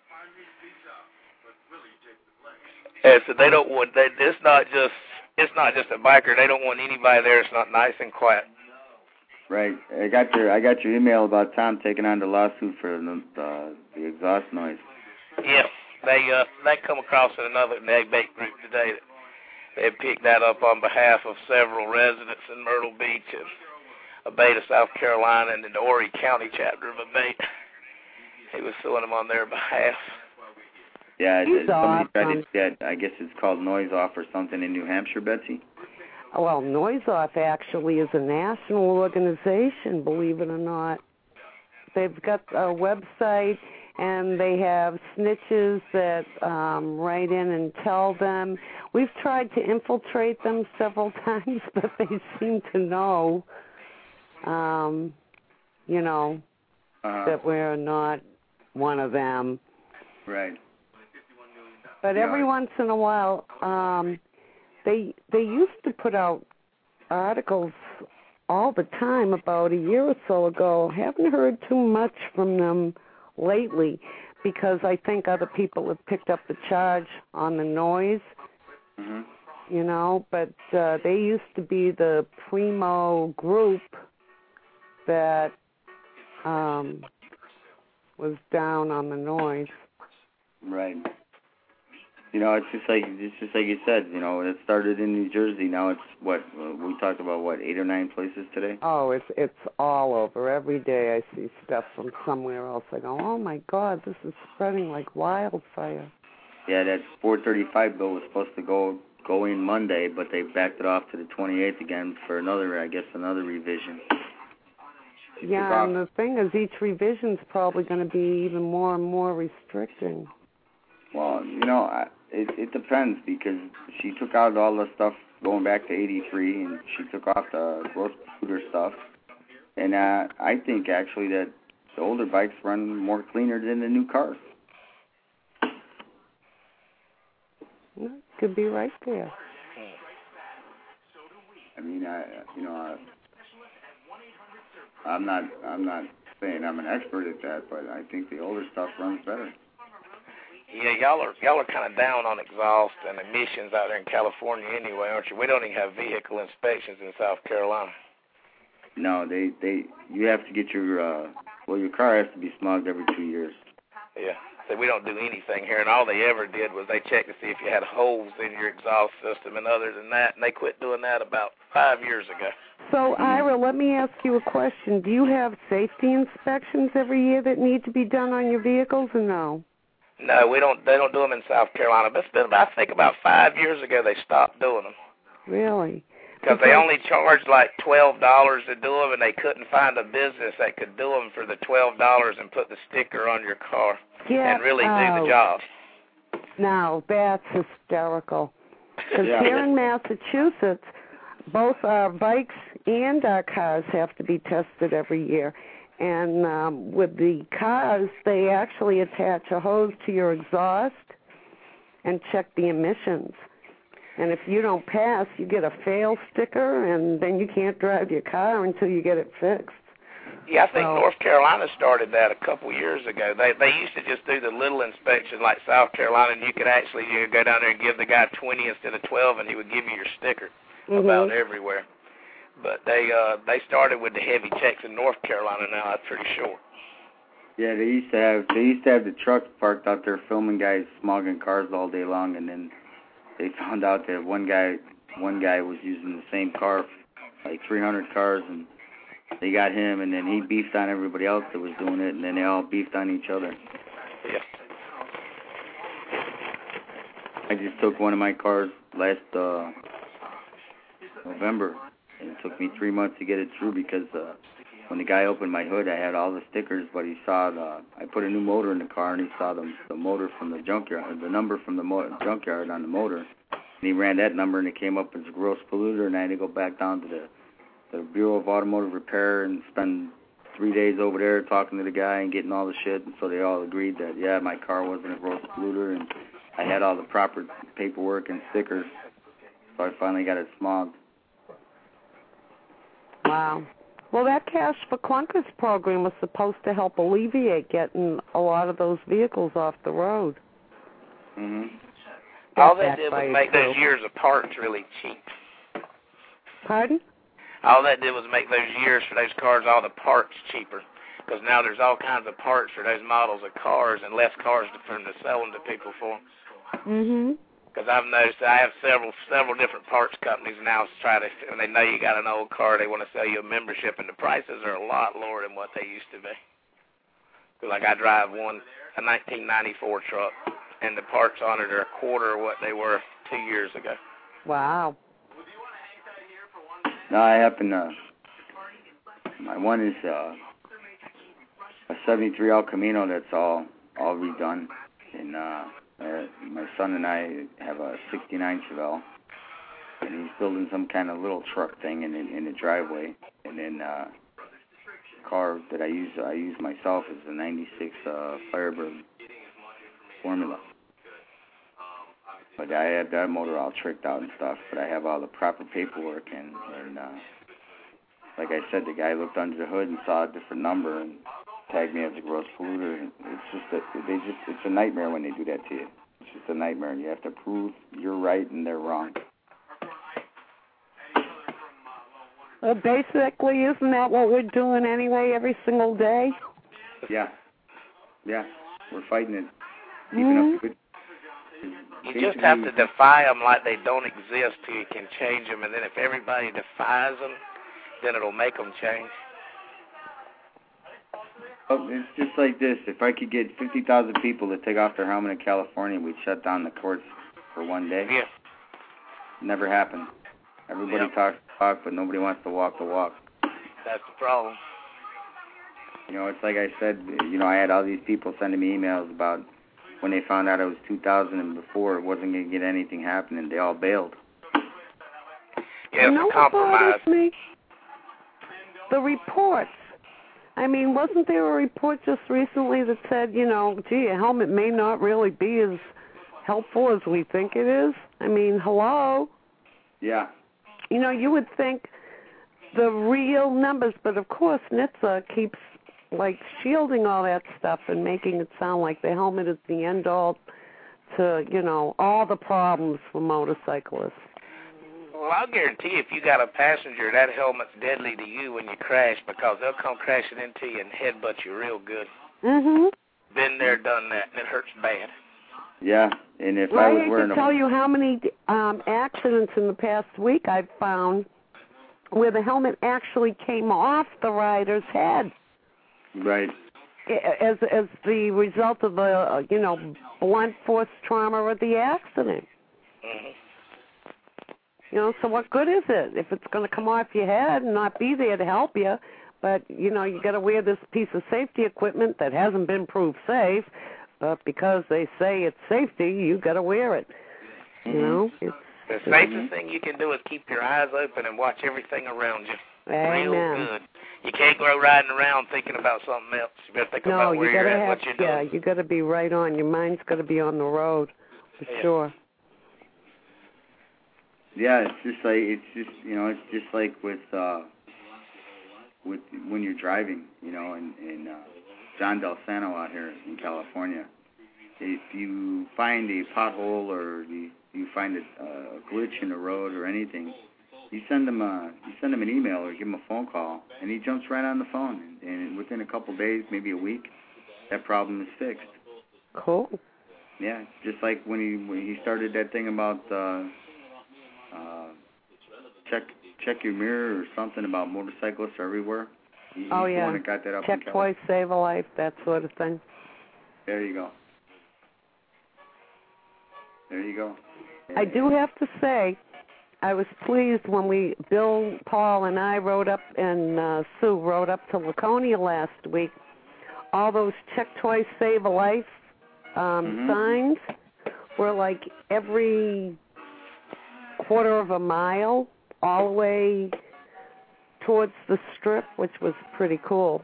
And so they don't want, it's not just a biker. They don't want anybody there. It's not nice and quiet. Right. I got your email about Tom taking on the lawsuit for the exhaust noise. Yeah, they come across in another debate group today that they picked that up on behalf of several residents in Myrtle Beach and Abeta, South Carolina, and the Horry County chapter of Abeta. He was suing them on their behalf. Yeah, somebody tried to get, I guess it's called Noise Off or something in New Hampshire, Betsy. Well, Noise Off actually is a national organization, believe it or not. They've got a website, and they have snitches that write in and tell them. We've tried to infiltrate them several times, but they seem to know, that we're not one of them. Right. But every once in a while, they used to put out articles all the time about a year or so ago. Haven't heard too much from them lately because I think other people have picked up the charge on the noise, but they used to be the primo group that was down on the noise. Right. It's just like you said. It started in New Jersey. Now it's what we talked about. 8 or 9 places today. Oh, it's all over. Every day I see stuff from somewhere else. I go, oh my God, this is spreading like wildfire. Yeah, that 435 bill was supposed to go in Monday, but they backed it off to the 28th again for another revision. Yeah, and the thing is, each revision's probably going to be even more and more restricting. Well, it depends because she took out all the stuff going back to 83, and she took off the gross polluter stuff. And I think actually that the older bikes run more cleaner than the new cars. Could be right there. I mean, I'm not saying I'm an expert at that, but I think the older stuff runs better. Yeah, y'all are kind of down on exhaust and emissions out there in California anyway, aren't you? We don't even have vehicle inspections in South Carolina. No, you have to get your car has to be smogged every 2 years. Yeah, so we don't do anything here, and all they ever did was they checked to see if you had holes in your exhaust system, and other than that, and they quit doing that about 5 years ago. So, Ira, let me ask you a question. Do you have safety inspections every year that need to be done on your vehicles, or no? No, we don't. They don't do them in South Carolina. But it's been, I think, about 5 years ago they stopped doing them. Really? Because they only charged like $12 to do them, and they couldn't find a business that could do them for the $12 and put the sticker on your car and really do the job. Now, that's hysterical. Because here in Massachusetts, both our bikes and our cars have to be tested every year. And with the cars, they actually attach a hose to your exhaust and check the emissions. And if you don't pass, you get a fail sticker, and then you can't drive your car until you get it fixed. Yeah, I think North Carolina started that a couple years ago. They used to just do the little inspection like South Carolina, and you could actually go down there and give the guy 20 instead of 12, and he would give you your sticker about everywhere. But they started with the heavy checks in North Carolina now, I'm pretty sure. Yeah, they used to have the trucks parked out there filming guys smogging cars all day long, and then they found out that one guy was using the same car, like 300 cars, and they got him, and then he beefed on everybody else that was doing it, and then they all beefed on each other. Yeah. I just took one of my cars last November, and it took me 3 months to get it through because when the guy opened my hood, I had all the stickers, but he saw I put a new motor in the car, and he saw the motor from the junkyard, the number from the junkyard on the motor, and he ran that number, and it came up as a gross polluter, and I had to go back down to the Bureau of Automotive Repair and spend 3 days over there talking to the guy and getting all the shit, and so they all agreed that, yeah, my car wasn't a gross polluter, and I had all the proper paperwork and stickers, so I finally got it smogged. Wow. Well, that Cash for Clunkers program was supposed to help alleviate getting a lot of those vehicles off the road. Mhm. All they did was make those years of parts really cheap. Pardon? All that did was make those years for those cars, all the parts cheaper. Because now there's all kinds of parts for those models of cars and less cars for them to sell them to people for. Mhm. Because I've noticed I have several different parts companies now try to, when they know you got an old car, they want to sell you a membership, and the prices are a lot lower than what they used to be. Like I drive a 1994 truck, and the parts on it are a quarter of what they were 2 years ago. Wow. No, I happen to. My one is a '73 El Camino that's all redone, and my son and I have a '69 Chevelle, and he's building some kind of little truck thing in the driveway, and then car that I use myself is a '96 Firebird Formula. But I had that motor all tricked out and stuff, but I have all the proper paperwork, and like I said, the guy looked under the hood and saw a different number and tagged me as a gross polluter. And it's just it's a nightmare when they do that to you. It's just a nightmare. You have to prove you're right and they're wrong. Well, basically, isn't that what we're doing anyway every single day? Yeah. We're fighting it. Keeping up good. You just have to defy them like they don't exist till you can change them, and then if everybody defies them, then it'll make them change. Oh, it's just like this. If I could get 50,000 people to take off their helmet in California, we'd shut down the courts for one day. Yeah. Never happened. Everybody talks the talk, but nobody wants to walk the walk. That's the problem. You know, it's like I said, I had all these people sending me emails about when they found out it was 2000 and before it wasn't going to get anything happening. They all bailed. Yeah, it's a compromise. Me? The reports. I mean, wasn't there a report just recently that said, gee, a helmet may not really be as helpful as we think it is? I mean, hello? Yeah. You would think the real numbers, but of course NHTSA keeps, shielding all that stuff and making it sound like the helmet is the end-all to, all the problems for motorcyclists. Well, I'll guarantee if you got a passenger, that helmet's deadly to you when you crash because they'll come crashing into you and headbutt you real good. Mhm. Been there, done that, and it hurts bad. Yeah, and if I was wearing I can tell you how many accidents in the past week I've found where the helmet actually came off the rider's head. Right. As the result of the, blunt force trauma of the accident. Mm-hmm. So what good is it if it's going to come off your head and not be there to help you? But, you got to wear this piece of safety equipment that hasn't been proved safe, but because they say it's safety, you got to wear it. Mm-hmm. The safest thing you can do is keep your eyes open and watch everything around you. Amen. Real good. You can't go riding around thinking about something else. You better think about where you're at, what you're doing. Yeah, you got to be right on. Your mind's got to be on the road, for sure. Yeah, it's just like with when you're driving, in John Del Santo out here in California. If you find a pothole or you find a glitch in the road or anything, you send him an email or give him a phone call, and he jumps right on the phone. And within a couple days, maybe a week, that problem is fixed. Cool. Yeah, just like when he started that thing about check your mirror or something about motorcyclists everywhere. He's the one that got that up. Check twice, save a life, that sort of thing. There you go. I do have to say, I was pleased when Bill, Paul, and I rode up, and Sue rode up to Laconia last week. All those check twice, save a life signs were every quarter of a mile, all the way towards the strip, which was pretty cool.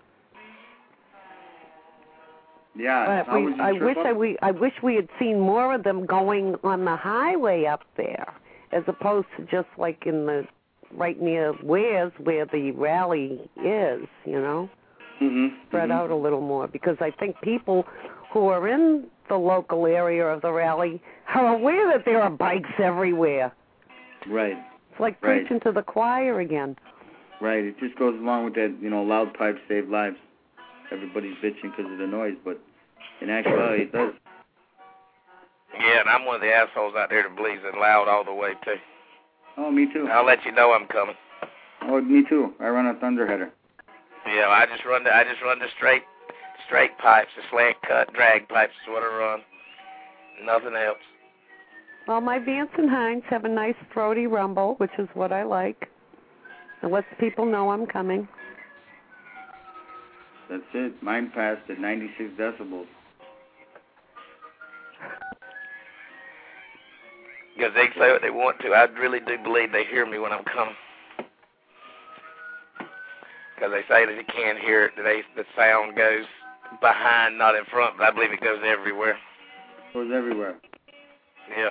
Yeah, but I wish we had seen more of them going on the highway up there, as opposed to just in the right near where the rally is, you know, spread out a little more, because I think people who are in the local area of the rally are aware that there are bikes everywhere. Right. It's like preaching to the choir again. Right. It just goes along with that, loud pipes save lives. Everybody's bitching because of the noise, but in actuality, it does. Yeah, and I'm one of the assholes out there that believes it loud all the way, too. Oh, me too. I'll let you know I'm coming. Oh, me too. I run a Thunderheader. Yeah, I just run the straight pipes, the slant cut drag pipes is what I run. Nothing else. Well, my Vance and Hines have a nice throaty rumble, which is what I like. It lets people know I'm coming. That's it. Mine passed at 96 decibels. Because they can say what they want to. I really do believe they hear me when I'm coming. Because they say that they can't hear it. The sound goes behind, not in front, but I believe it goes everywhere. Goes everywhere. Yeah.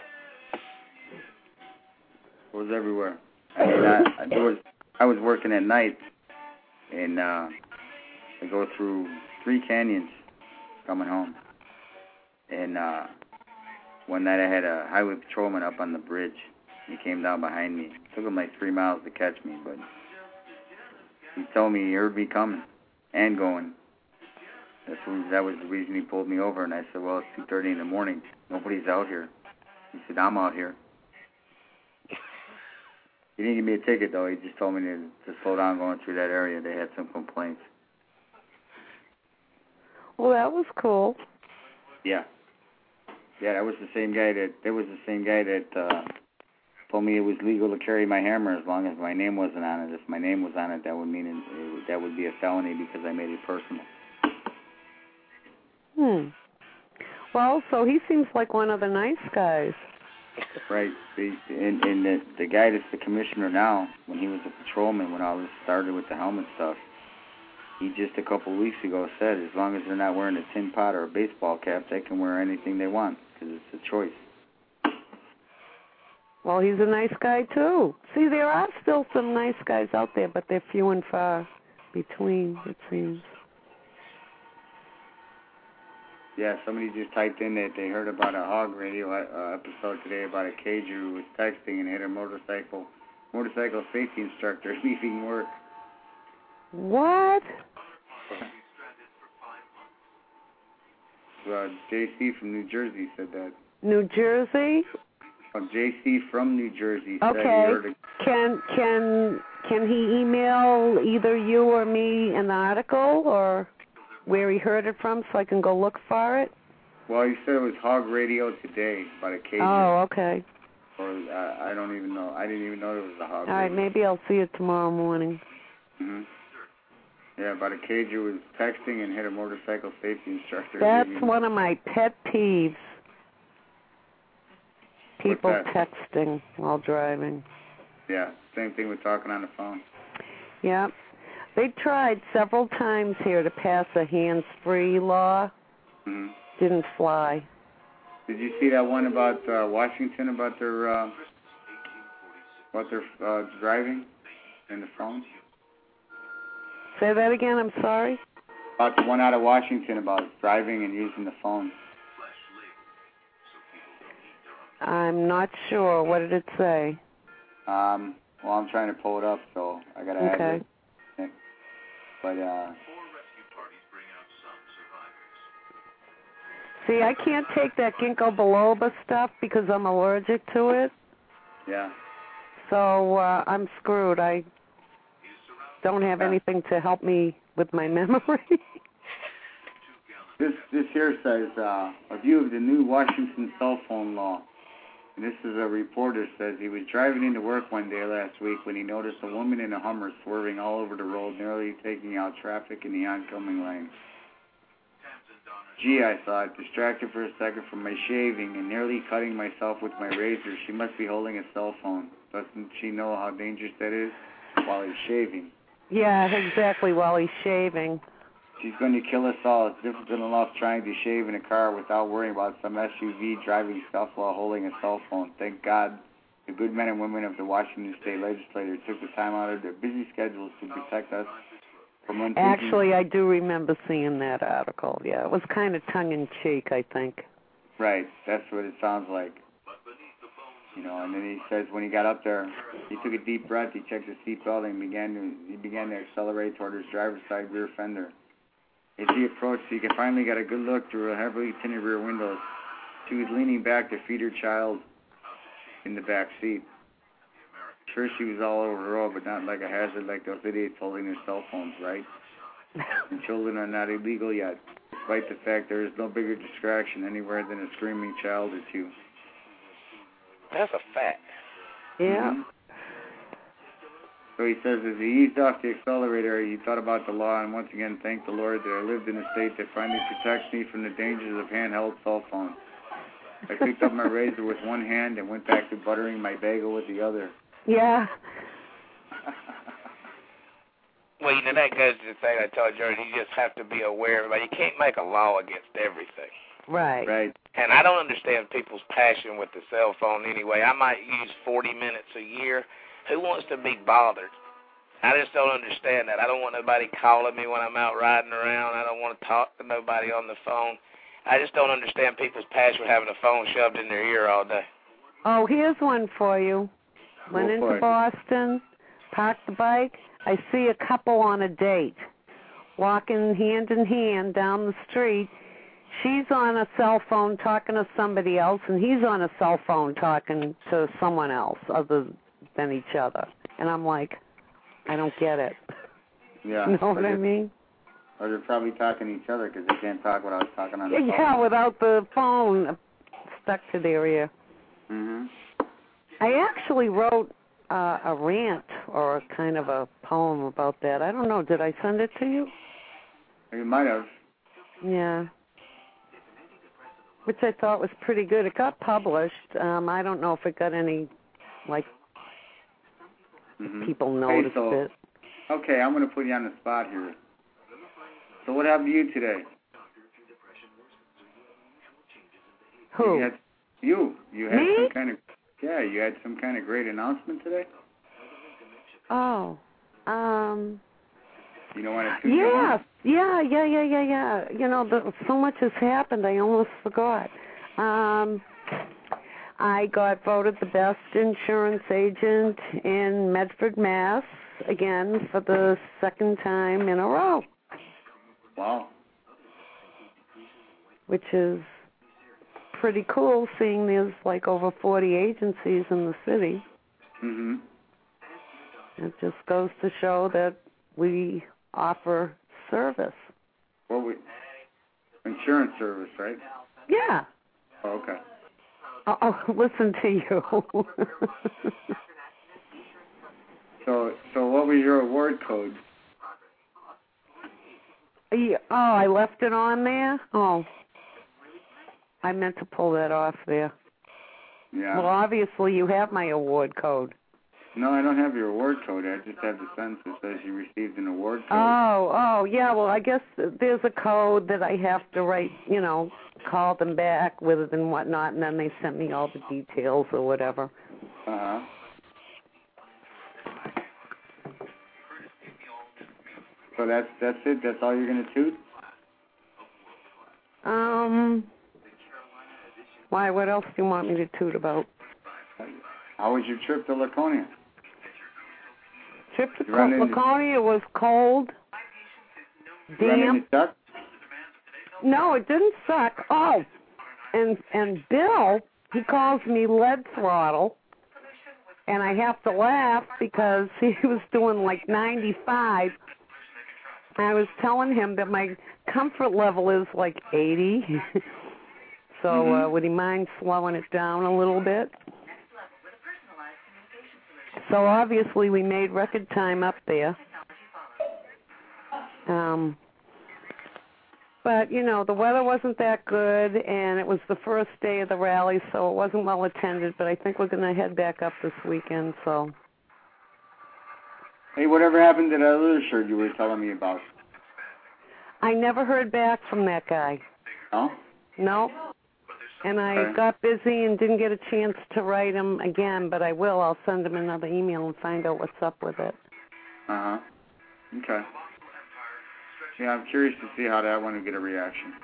Goes everywhere. I mean, I was working at night, and I go through 3 canyons coming home. And one night I had a highway patrolman up on the bridge. He came down behind me. It took him like 3 miles to catch me, but he told me he heard me coming and going. That was the reason he pulled me over, and I said, well, it's 2:30 in the morning. Nobody's out here. He said, I'm out here. He didn't give me a ticket, though. He just told me to slow down going through that area. They had some complaints. Well, that was cool. Yeah. Yeah, that was the same guy that told me it was legal to carry my hammer as long as my name wasn't on it. If my name was on it, that would mean that would be a felony because I made it personal. Well, so he seems like one of the nice guys. Right. And the guy that's the commissioner now, when he was a patrolman, when all this started with the helmet stuff, he just a couple of weeks ago said as long as they're not wearing a tin pot or a baseball cap, they can wear anything they want because it's a choice. Well, he's a nice guy, too. See, there are still some nice guys out there, but they're few and far between, it seems. Yeah, somebody just typed in that they heard about a hog radio episode today about a cager who was texting and hit a motorcycle safety instructor leaving work. What? JC from New Jersey said that. New Jersey? JC from New Jersey said he Okay. heard Can he email either you or me an article or where he heard it from so I can go look for it? Well, he said it was Hog Radio Today about a cager. Oh, okay. Or I don't even know. I didn't even know it was a hog. All right, maybe I'll see it tomorrow morning. Yeah, about a cager who was texting and hit a motorcycle safety instructor. That's one of my pet peeves. People texting while driving. Yeah, same thing with talking on the phone. Yeah. They tried several times here to pass a hands-free law. Didn't fly. Did you see that one about Washington about their driving and the phone? Say that again, I'm sorry? About the one out of Washington about driving and using the phone. I'm not sure. What did it say? Well, I'm trying to pull it up, so I got to add it. But, see, I can't take that ginkgo biloba stuff because I'm allergic to it. Yeah. So I'm screwed. I don't have anything to help me with my memory. This here says, a view of the new Washington cell phone law. And this is a reporter says he was driving into work one day last week when he noticed a woman in a Hummer swerving all over the road, nearly taking out traffic in the oncoming lane. Gee, I thought, distracted for a second from my shaving and nearly cutting myself with my razor. She must be holding a cell phone. Doesn't she know how dangerous that is while he's shaving? Yeah, exactly, while he's shaving. She's going to kill us all. It's difficult enough trying to shave in a car without worrying about some SUV driving stuff while holding a cell phone. Thank God the good men and women of the Washington State Legislature took the time out of their busy schedules to protect us from unthinking... Actually, I do remember seeing that article. Yeah, it was kind of tongue-in-cheek, I think. Right, that's what it sounds like. You know, and then he says when he got up there, he took a deep breath, he checked his seatbelt, and he began to accelerate toward his driver's side rear fender. As he approached, he finally got a good look through a heavily tinted rear windows. She was leaning back to feed her child in the back seat. Sure, she was all over the road, but not like a hazard like those idiots holding their cell phones, right? And children are not illegal yet, despite the fact there is no bigger distraction anywhere than a screaming child or two. That's a fact. Yeah. Mm-hmm. So he says as he eased off the accelerator, he thought about the law and once again thanked the Lord that I lived in a state that finally protects me from the dangers of handheld cell phones. I picked up my razor with one hand and went back to buttering my bagel with the other. Yeah. Well, you know, that goes to the thing I told you, you just have to be aware of it. You can't make a law against everything. Right. Right. And I don't understand people's passion with the cell phone anyway. I might use 40 minutes a year. Who wants to be bothered? I just don't understand that. I don't want nobody calling me when I'm out riding around. I don't want to talk to nobody on the phone. I just don't understand people's passion for having a phone shoved in their ear all day. Oh, here's one for you. Went into Boston, parked the bike. I see a couple on a date, walking hand in hand down the street. She's on a cell phone talking to somebody else, and he's on a cell phone talking to someone else other than each other. And I'm like, I don't get it. Yeah. You know what I mean? Or they're probably talking to each other because they can't talk without talking on the phone. Yeah, without the phone stuck to their ear. Mm-hmm. I actually wrote a rant or kind of a poem about that. I don't know. Did I send it to you? You might have. Yeah. Which I thought was pretty good. It got published. I don't know if it got any, people noticed it. Okay, I'm going to put you on the spot here. So what happened to you today? Who? You had Me? some kind of... Yeah, you had some kind of great announcement today? Oh. You don't want to toot your horn? Yeah. You know, so much has happened, I almost forgot. I got voted the best insurance agent in Medford, Mass, again for the second time in a row. Wow. Which is pretty cool, seeing there's over 40 agencies in the city. Mm-hmm. It just goes to show that we offer service. Well, insurance service, right? Yeah. Oh, okay. Oh, listen to you. So what was your award code? Yeah, I left it on there? Oh. I meant to pull that off there. Yeah. Well, obviously you have my award code. No, I don't have your award code. I just have the sentence that says you received an award code. Oh, yeah, well, I guess there's a code that I have to write, call them back with it and whatnot, and then they sent me all the details or whatever. Uh-huh. So that's it? That's all you're going to toot? Why, what else do you want me to toot about? How was your trip to Laconia? Trip to Laconia was cold, damp. No, it didn't suck. Oh, and Bill, he calls me lead throttle, and I have to laugh because he was doing 95. I was telling him that my comfort level is 80. So would he mind slowing it down a little bit? So obviously we made record time up there. But, the weather wasn't that good, and it was the first day of the rally, so it wasn't well attended, but I think we're going to head back up this weekend, so. Hey, whatever happened to that other shirt you were telling me about? I never heard back from that guy. No? No. And I got busy and didn't get a chance to write him again, but I will. I'll send him another email and find out what's up with it. Uh-huh. Okay. Yeah, I'm curious to see how that one will get a reaction.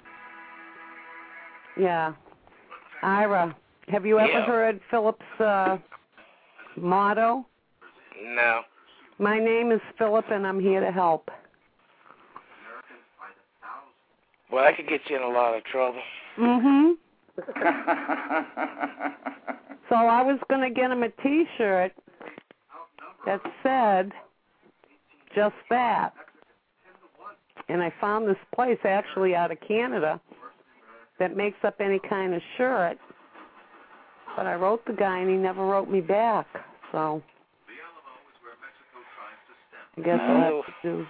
Yeah. Ira, have you ever heard Philip's motto? No. My name is Philip, and I'm here to help. Well, I could get you in a lot of trouble. Mm-hmm. So I was going to get him a T-shirt that said just that. And I found this place actually out of Canada that makes up any kind of shirt. But I wrote the guy, and he never wrote me back. So I guess I'll have to do.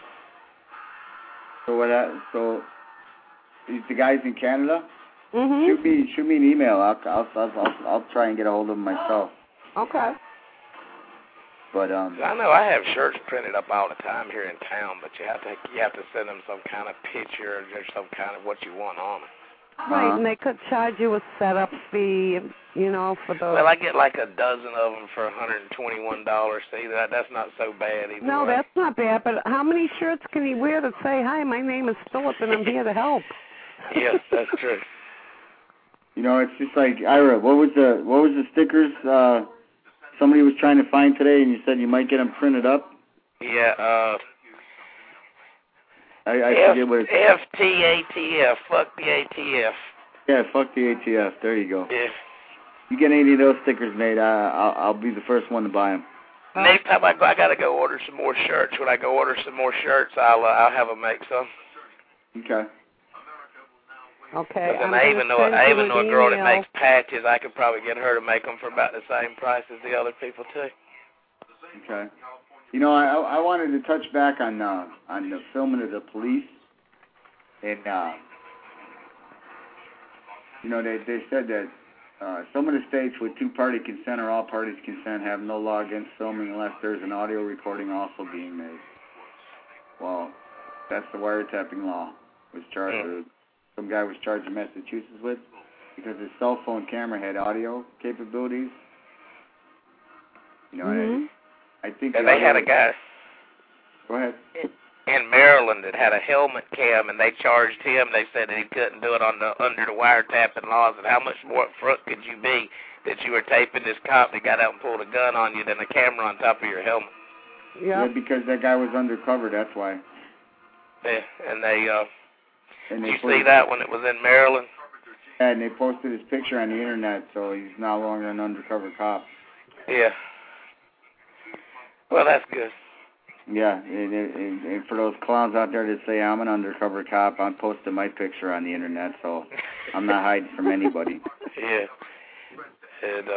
So the guy's in Canada? Mm-hmm. Shoot me an email. I'll try and get a hold of him myself. Okay. But I know I have shirts printed up all the time here in town, but you have to send them some kind of picture or some kind of what you want on it. Right, and they could charge you a setup fee, for those. Well, I get like a dozen of them for $121. See, that's not so bad either. No, that's not bad. But how many shirts can he wear that say, "Hi, my name is Philip, and I'm here to help"? Yes, that's true. It's just like Ira. What was the stickers somebody was trying to find today, and you said you might get them printed up? Yeah. I forget what it's FTATF. Fuck the ATF. Yeah, fuck the ATF. There you go. Yeah. You get any of those stickers made, I'll be the first one to buy them. Next time I gotta go order some more shirts. When I go order some more shirts, I'll have them make some. Okay. Okay. And I even know a girl that makes patches. I could probably get her to make them for about the same price as the other people too. Okay. I wanted to touch back on the filming of the police, and they said that some of the states with two-party consent or all parties consent have no law against filming unless there's an audio recording also being made. Well, that's the wiretapping law was charged. Some guy was charged in Massachusetts with because his cell phone camera had audio capabilities. I think they had a guy. Go ahead. In Maryland that had a helmet cam, and they charged him. They said that he couldn't do it under the wiretapping laws. And how much more up front could you be that you were taping this cop that got out and pulled a gun on you than a camera on top of your helmet? Yeah, because that guy was undercover. That's why. Yeah, and did you see that when it was in Maryland? Yeah, and they posted his picture on the internet, so he's no longer an undercover cop. Yeah. Well, that's good. Yeah, and for those clowns out there that say I'm an undercover cop, I'm posting my picture on the internet, so I'm not hiding from anybody. Yeah. And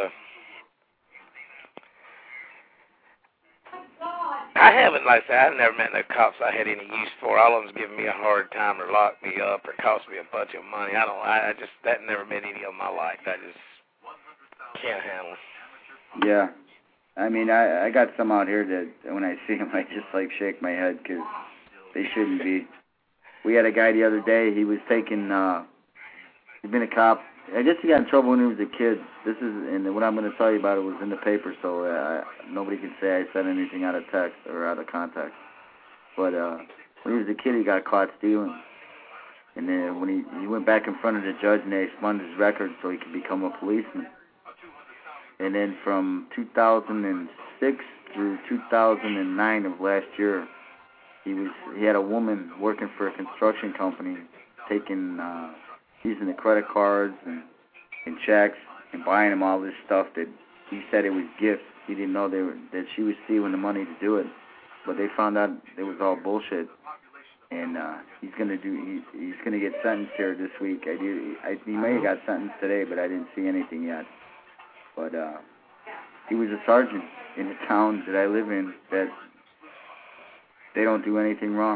I haven't, like I said, I've never met no cops I had any use for. All of them's giving me a hard time or locked me up or cost me a bunch of money. That never met any of my life. I just can't handle it. Yeah. I mean, I got some out here that when I see them, I just shake my head because they shouldn't be. We had a guy the other day. He was taking. He'd been a cop. I guess he got in trouble when he was a kid. And what I'm going to tell you about it was in the paper, so nobody can say I said anything out of text or out of context. But when he was a kid, he got caught stealing. And then when he went back in front of the judge, and they expunged his record so he could become a policeman. And then from 2006 through 2009 of last year, he had a woman working for a construction company, using the credit cards and checks and buying him all this stuff that he said it was gifts. He didn't know that she was stealing the money to do it, but they found out it was all bullshit. And he's gonna get sentenced here this week. He may have got sentenced today, but I didn't see anything yet. But he was a sergeant in the town that I live in that they don't do anything wrong.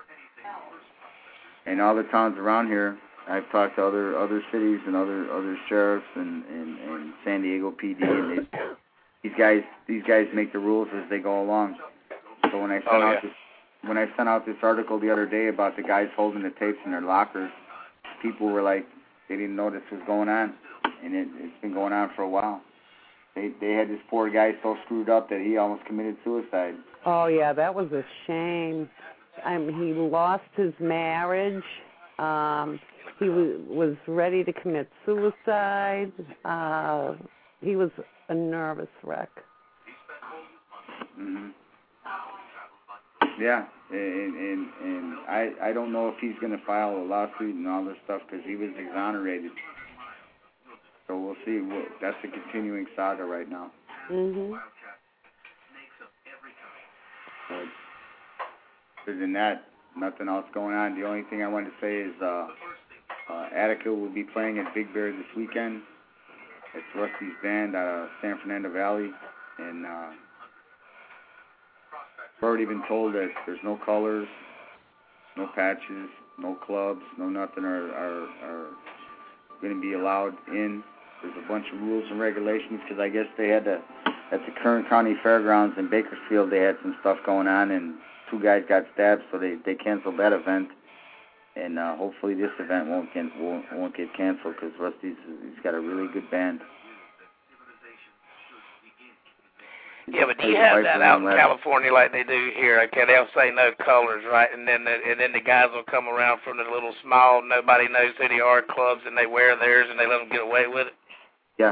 And all the towns around here, I've talked to other cities and other sheriffs and San Diego PD, and these guys make the rules as they go along. So when I sent out this article the other day about the guys holding the tapes in their lockers, people were like, they didn't know this was going on. and it's been going on for a while. They had this poor guy so screwed up that he almost committed suicide. Oh, yeah, that was a shame. He lost his marriage. He was ready to commit suicide. He was a nervous wreck. Mm-hmm. Yeah, and I don't know if he's going to file a lawsuit and all this stuff because he was exonerated. So we'll see. That's a continuing saga right now. Mm-hmm. But other than that, nothing else going on. The only thing I wanted to say is Attica will be playing at Big Bear this weekend. It's Rusty's band out of San Fernando Valley, and we've already been told that there's no colors, no patches, no clubs, no nothing are going to be allowed in. There's a bunch of rules and regulations because I guess they had at the Kern County Fairgrounds in Bakersfield, they had some stuff going on, and 2 guys got stabbed, so they canceled that event. And hopefully this event won't get canceled because Rusty's he's got a really good band. Yeah, but do you have that out in California like they do here? Okay, they'll say no colors, right? And then the guys will come around from the little small, nobody knows who they are clubs, and they wear theirs, and they let them get away with it. Yeah.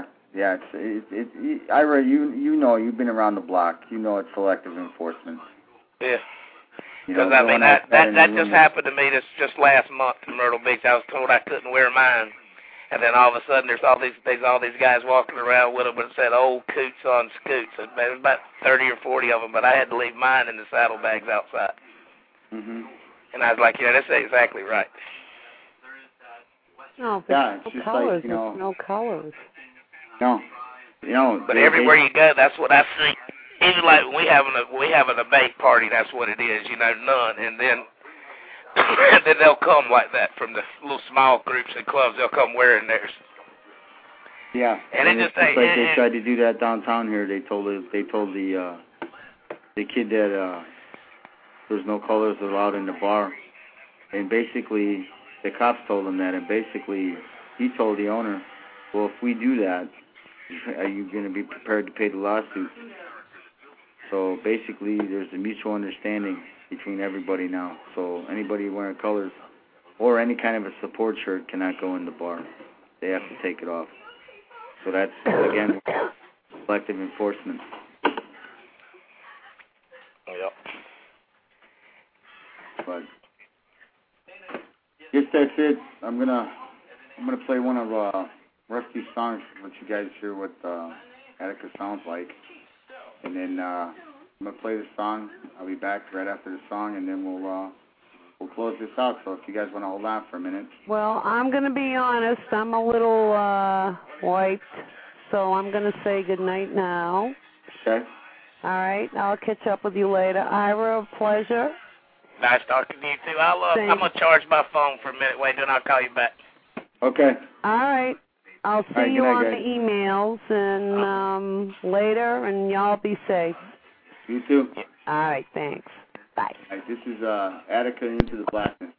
Ira, you know, you've been around the block. You know it's selective enforcement. Yeah. Because I mean that just happened to me just last month in Myrtle Beach. I was told I couldn't wear mine. And then all of a sudden, there's all these guys walking around with them, but it said "Old Coots on Scoots." There was about 30 or 40 of them, but I had to leave mine in the saddlebags outside. Mhm. And I was like, yeah, that's exactly right. No, yeah, it's no colors. Like, there's no colors. No, But everywhere you go, that's what I see. Even like when we have a debate party, that's what it is. None, and then. Then they'll come like that from the little small groups and clubs. They'll come wearing theirs. Yeah, and it just like they tried to do that downtown here. They told the kid that there's no colors allowed in the bar, and basically the cops told him that, and basically he told the owner, well, if we do that, are you going to be prepared to pay the lawsuit? So basically, there's a mutual understanding between everybody now. So anybody wearing colors or any kind of a support shirt cannot go in the bar. They have to take it off. So that's, again, selective enforcement. Yep. But I guess that's it. I'm gonna play one of Rusty's songs, let you guys hear what Attica sounds like. And then I'm going to play the song. I'll be back right after the song, and then we'll close this out. So if you guys want to hold on for a minute. Well, I'm going to be honest. I'm a little wiped, so I'm going to say goodnight now. Okay. All right. I'll catch up with you later. Ira, a pleasure. Nice talking to you, too. I'm going to charge my phone for a minute. Wait, then I'll call you back. Okay. All right. I'll see you on the emails and later, and y'all be safe. You too. All right, thanks. Bye. All right, this is Attica Into the Blackness.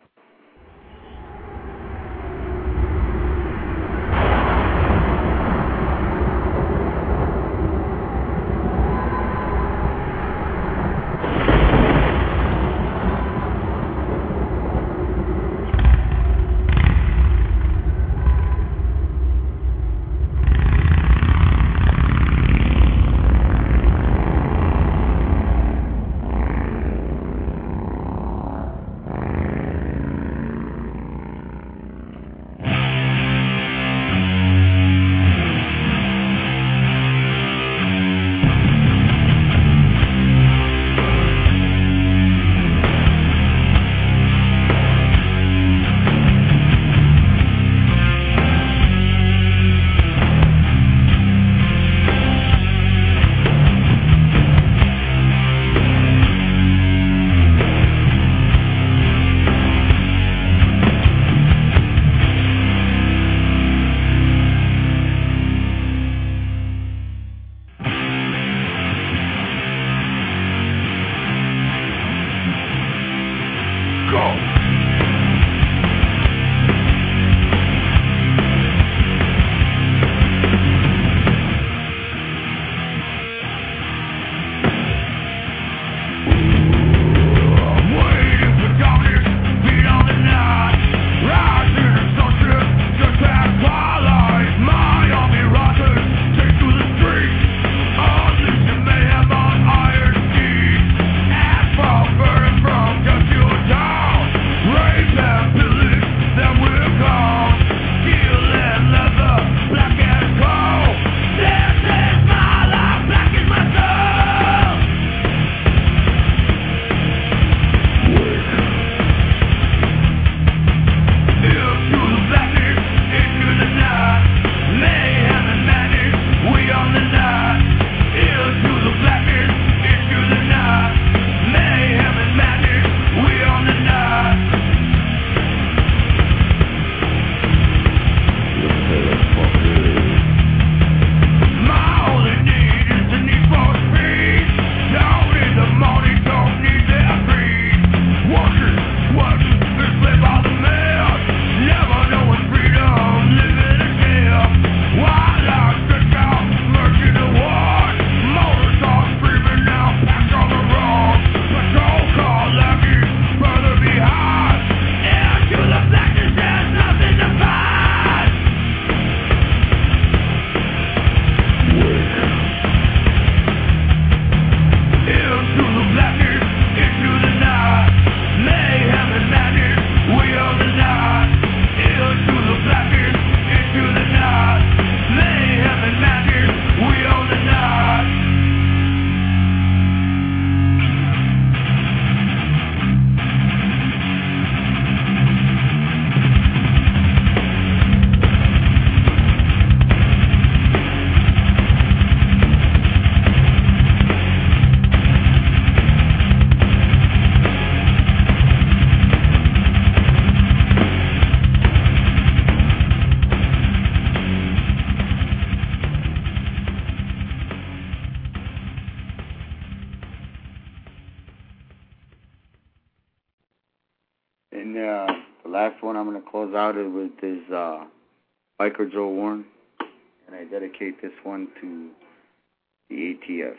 And the last one I'm going to close out with is Biker Joe Warren. And I dedicate this one to the ATF.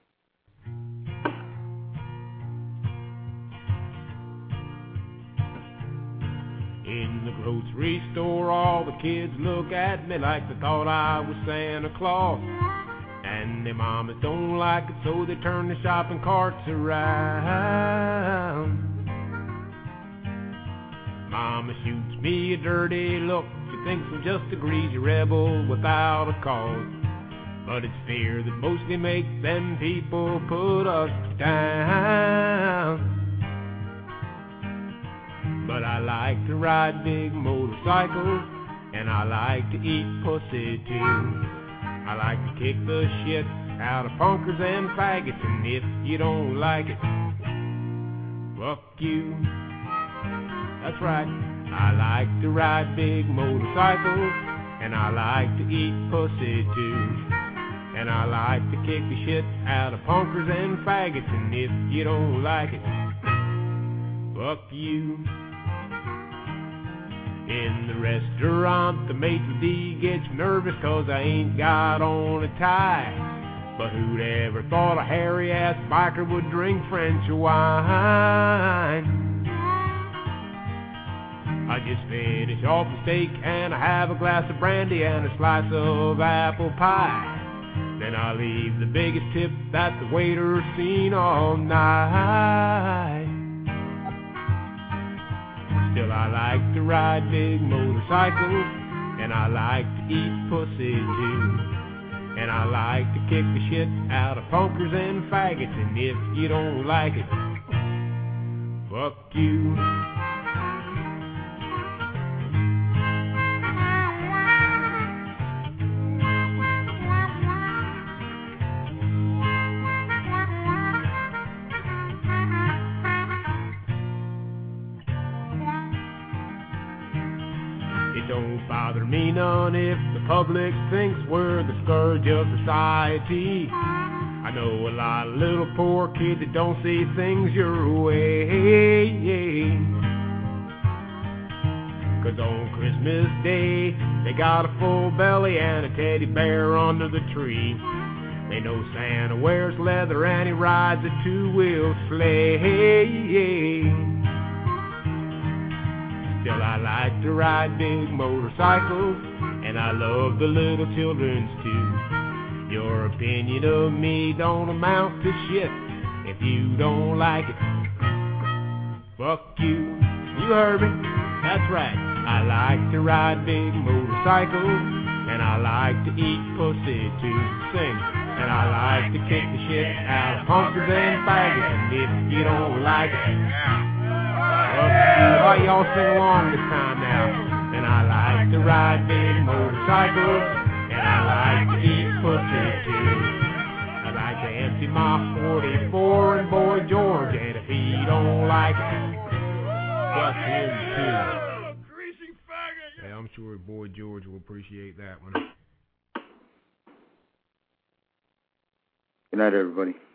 In the grocery store, all the kids look at me like they thought I was Santa Claus. And their mamas don't like it, so they turn the shopping carts around. Mama shoots me a dirty look. She thinks I'm just a greasy rebel without a cause. But it's fear that mostly makes them people put us down. But I like to ride big motorcycles, and I like to eat pussy too. I like to kick the shit out of punkers and faggots, and if you don't like it, fuck you. That's right. I like to ride big motorcycles, and I like to eat pussy too. And I like to kick the shit out of punkers and faggots, and if you don't like it, fuck you. In the restaurant, the maitre d' gets nervous 'cause I ain't got on a tie. But who'd ever thought a hairy-ass biker would drink French wine? I just finish off the steak and I have a glass of brandy and a slice of apple pie. Then I leave the biggest tip that the waiter's seen all night. Still, I like to ride big motorcycles, and I like to eat pussy too. And I like to kick the shit out of punkers and faggots, and if you don't like it, fuck you. Don't bother me none if the public thinks we're the scourge of society. I know a lot of little poor kids that don't see things your way. 'Cause on Christmas Day, they got a full belly and a teddy bear under the tree. They know Santa wears leather and he rides a two-wheel sleigh. Still, I like to ride big motorcycles, and I love the little children's too. Your opinion of me don't amount to shit if you don't like it. Fuck you. You heard me. That's right. I like to ride big motorcycles, and I like to eat pussy too. Sing. And I like to kick the shit out of punkers and faggots, and if you don't like it, all y'all sing along this time now. And I like to ride big motorcycles, and I like to eat pussy too. I like to empty my 44 in Boy George, and if he don't like it, fuck him too. Greasy faggot! Yeah, I'm sure Boy George will appreciate that one. Good night, everybody.